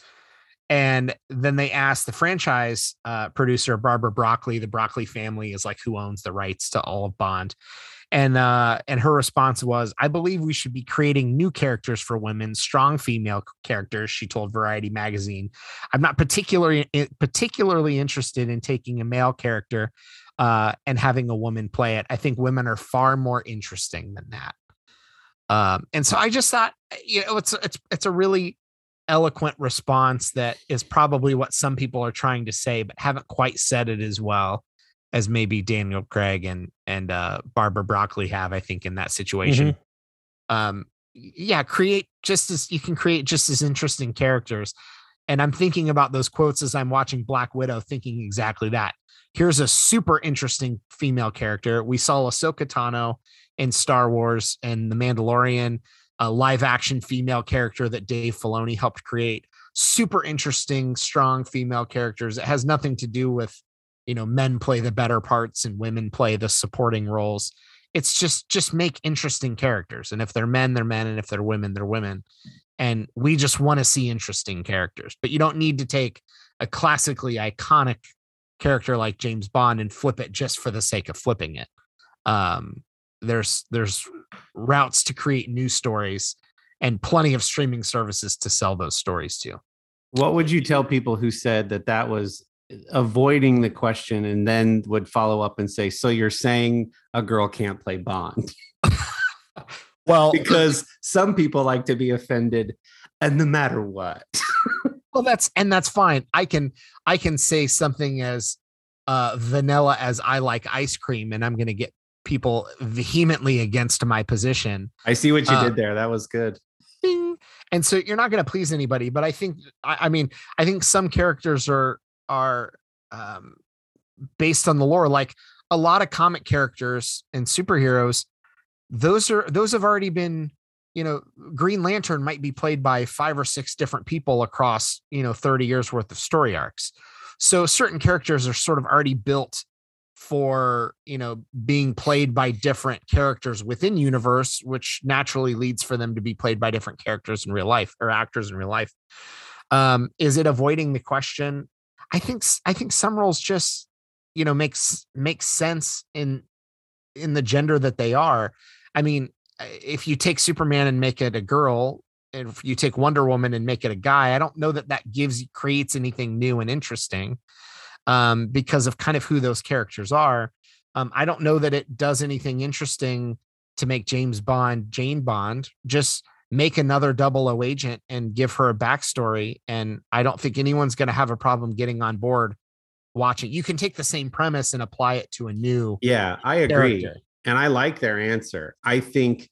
And then they asked the franchise uh, producer, Barbara Broccoli, the Broccoli family is like who owns the rights to all of Bond. And uh, and her response was, I believe we should be creating new characters for women, strong female characters, she told Variety magazine. I'm not particularly particularly interested in taking a male character uh, and having a woman play it. I think women are far more interesting than that. Um, and so I just thought, you know, it's it's it's a really eloquent response that is probably what some people are trying to say, but haven't quite said it as well as maybe Daniel Craig and and uh, Barbara Broccoli have, I think, in that situation. Mm-hmm. Um, yeah, create just as you can create just as interesting characters. And I'm thinking about those quotes as I'm watching Black Widow, thinking exactly that. Here's a super interesting female character. We saw Ahsoka Tano in Star Wars and The Mandalorian, a live action female character that Dave Filoni helped create. Super interesting, strong female characters. It has nothing to do with, you know, men play the better parts and women play the supporting roles. It's just, just make interesting characters. And if they're men, they're men. And if they're women, they're women. And we just want to see interesting characters, but you don't need to take a classically iconic character like James Bond and flip it just for the sake of flipping it. Um, there's, there's routes to create new stories and plenty of streaming services to sell those stories to. What would you tell people who said that that was avoiding the question and then would follow up and say, so you're saying a girl can't play Bond? Well, because some people like to be offended and no matter what. Well, that's, and that's fine. I can, I can say something as uh, vanilla as I like ice cream, and I'm going to get people vehemently against my position. I see what you uh, did there. That was good. Bing. And so you're not going to please anybody, but I think, I, I mean, I think some characters are, are um, based on the lore, like a lot of comic characters and superheroes. Those are, those have already been, you know, Green Lantern might be played by five or six different people across, you know, thirty years worth of story arcs. So certain characters are sort of already built for, you know, being played by different characters within universe, which naturally leads for them to be played by different characters in real life or actors in real life. Um, is it avoiding the question? I think, I think some roles just, you know, makes, makes sense in, in the gender that they are. I mean, if you take Superman and make it a girl, and if you take Wonder Woman and make it a guy, I don't know that that gives, creates anything new and interesting um, because of kind of who those characters are. Um, I don't know that it does anything interesting to make James Bond, Jane Bond. Just make another double O agent and give her a backstory. And I don't think anyone's going to have a problem getting on board watching. You can take the same premise and apply it to a new. Yeah, I agree. Character. And I like their answer. I think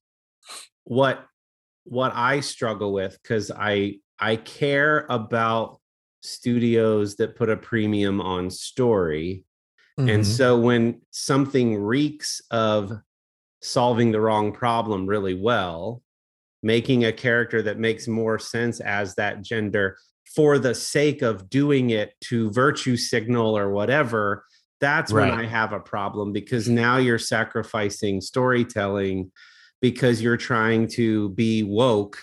what what I struggle with, because I I care about studios that put a premium on story. Mm-hmm. And so when something reeks of solving the wrong problem really well, making a character that makes more sense as that gender for the sake of doing it to virtue signal or whatever, that's right. When I have a problem, because now you're sacrificing storytelling because you're trying to be woke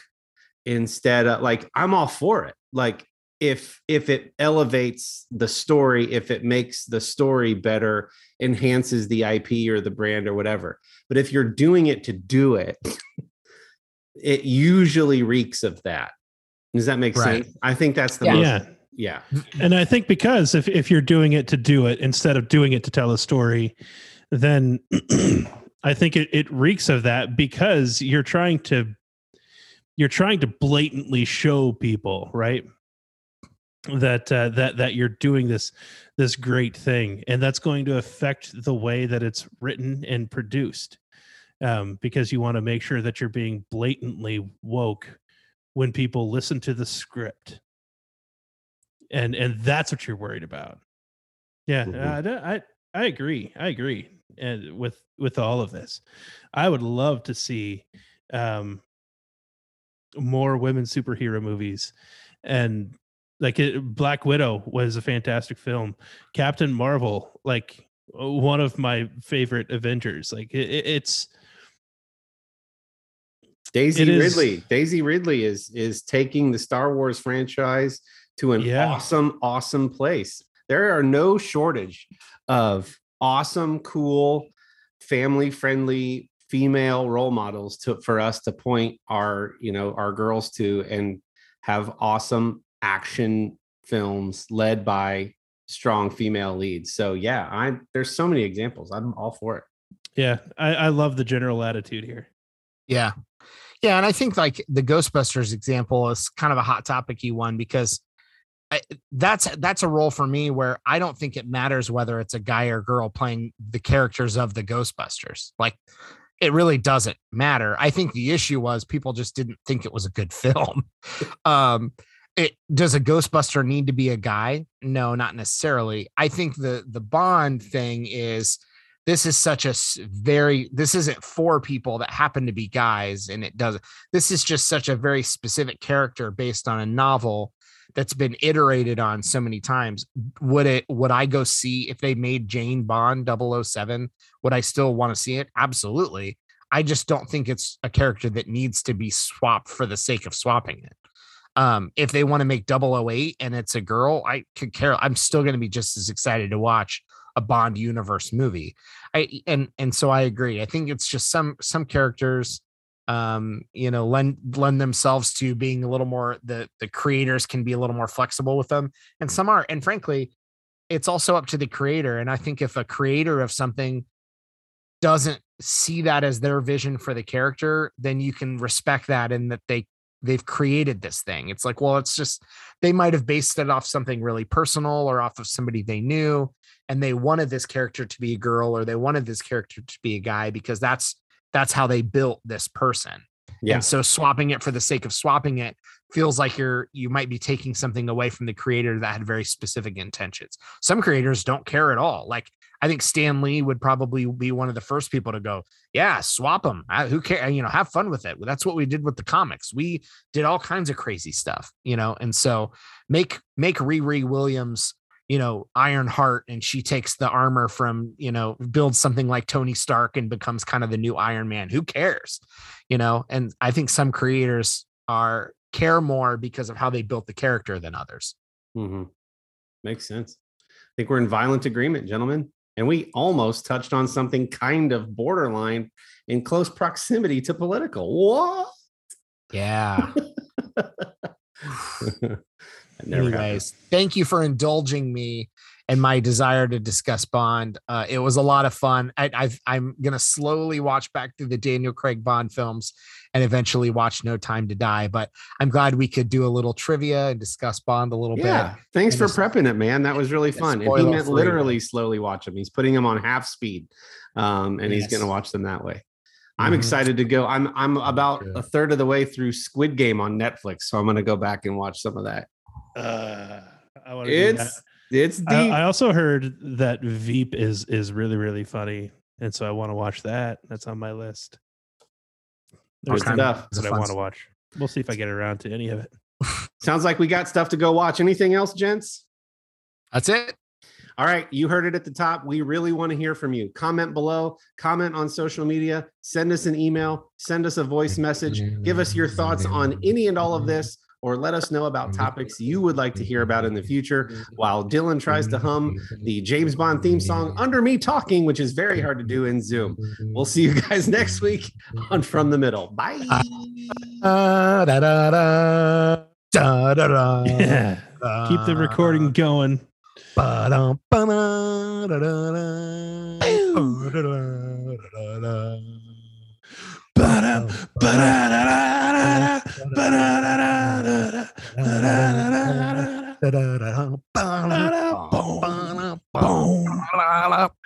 instead of, like, I'm all for it. Like, if if it elevates the story, if it makes the story better, enhances the I P or the brand or whatever. But if you're doing it to do it, it usually reeks of that. Does that make right. sense? I think that's the yeah. most... Yeah. Yeah. And I think because if, if you're doing it to do it instead of doing it to tell a story, then I think it, it reeks of that, because you're trying to you're trying to blatantly show people, right, that uh, that that you're doing this this great thing, and that's going to affect the way that it's written and produced, um, because you want to make sure that you're being blatantly woke when people listen to the script. And and that's what you're worried about. Yeah, mm-hmm. uh, I I agree. I agree. And with with all of this, I would love to see um, more women superhero movies. And like it, Black Widow was a fantastic film. Captain Marvel, like one of my favorite Avengers. Like it, it's Daisy it Ridley. Is, Daisy Ridley is is taking the Star Wars franchise to an yeah. awesome, awesome place. There are no shortage of awesome, cool, family-friendly female role models to for us to point our, you know, our girls to, and have awesome action films led by strong female leads. So yeah, I there's so many examples. I'm all for it. Yeah, I, I love the general attitude here. Yeah. Yeah, and I think like the Ghostbusters example is kind of a hot topic-y one, because I, that's that's a role for me where I don't think it matters whether it's a guy or girl playing the characters of the Ghostbusters. Like, it really doesn't matter. I think the issue was people just didn't think it was a good film. um, it does a Ghostbuster need to be a guy? No, not necessarily. I think the the Bond thing is this is such a very this isn't for people that happen to be guys, and it doesn't. This is just such a very specific character based on a novel that's been iterated on so many times. Would it would I go see if they made Jane Bond double oh seven? Would I still want to see it? Absolutely. I just don't think it's a character that needs to be swapped for the sake of swapping it. Um, if they want to make double oh eight and it's a girl, I could care. I'm still going to be just as excited to watch a Bond universe movie. I and and so I agree. I think it's just some some characters um you know lend lend themselves to being a little more, the the creators can be a little more flexible with them, and some are, and frankly it's also up to the creator. And I think if a creator of something doesn't see that as their vision for the character, then you can respect that, and that they they've created this thing. It's like, well, it's just, they might have based it off something really personal or off of somebody they knew, and they wanted this character to be a girl, or they wanted this character to be a guy because that's that's how they built this person. Yeah. And so swapping it for the sake of swapping it feels like you're you might be taking something away from the creator that had very specific intentions. Some creators don't care at all. Like, I think Stan Lee would probably be one of the first people to go, yeah, swap them. Who cares? You know, have fun with it. That's what we did with the comics. We did all kinds of crazy stuff, you know, and so make make Riri Williams, you know, Ironheart, and she takes the armor from, you know, builds something like Tony Stark and becomes kind of the new Iron Man. Who cares? You know, and I think some creators are care more because of how they built the character than others. Mm-hmm. Makes sense. I think we're in violent agreement, gentlemen. And we almost touched on something kind of borderline in close proximity to political. What? Yeah. Anyways, thank you for indulging me and my desire to discuss Bond. Uh, it was a lot of fun. I, I've, I'm going to slowly watch back through the Daniel Craig Bond films and eventually watch No Time to Die. But I'm glad we could do a little trivia and discuss Bond a little yeah, bit. Yeah, thanks for prepping it, man. That was really fun. And he meant free. literally slowly watch them. He's putting them on half speed, um, and yes. he's going to watch them that way. I'm mm-hmm. excited to go. I'm I'm about a third of the way through Squid Game on Netflix, so I'm going to go back and watch some of that. Uh, I want to. It's it's deep. I, I also heard that Veep is is really really funny, and so I want to watch that. That's on my list. There's stuff that I want to watch. We'll see if I get around to any of it. Sounds like we got stuff to go watch. Anything else, gents? That's it. All right. You heard it at the top. We really want to hear from you. Comment below, comment on social media, send us an email, send us a voice message, give us your thoughts on any and all of this, or let us know about topics you would like to hear about in the future while Dylan tries to hum the James Bond theme song under me talking, which is very hard to do in Zoom. We'll see you guys next week on From the Middle. Bye. Uh, da, da, da, da, da, da. Yeah. Keep the recording going. Ba-dum, ba-da, da, da, da. Ba-dum, ba-da-da-da-da, ba-da-da-da-da-da, ba-da-da-da-da-da, ba-da-da-da-da-da, boom, boom.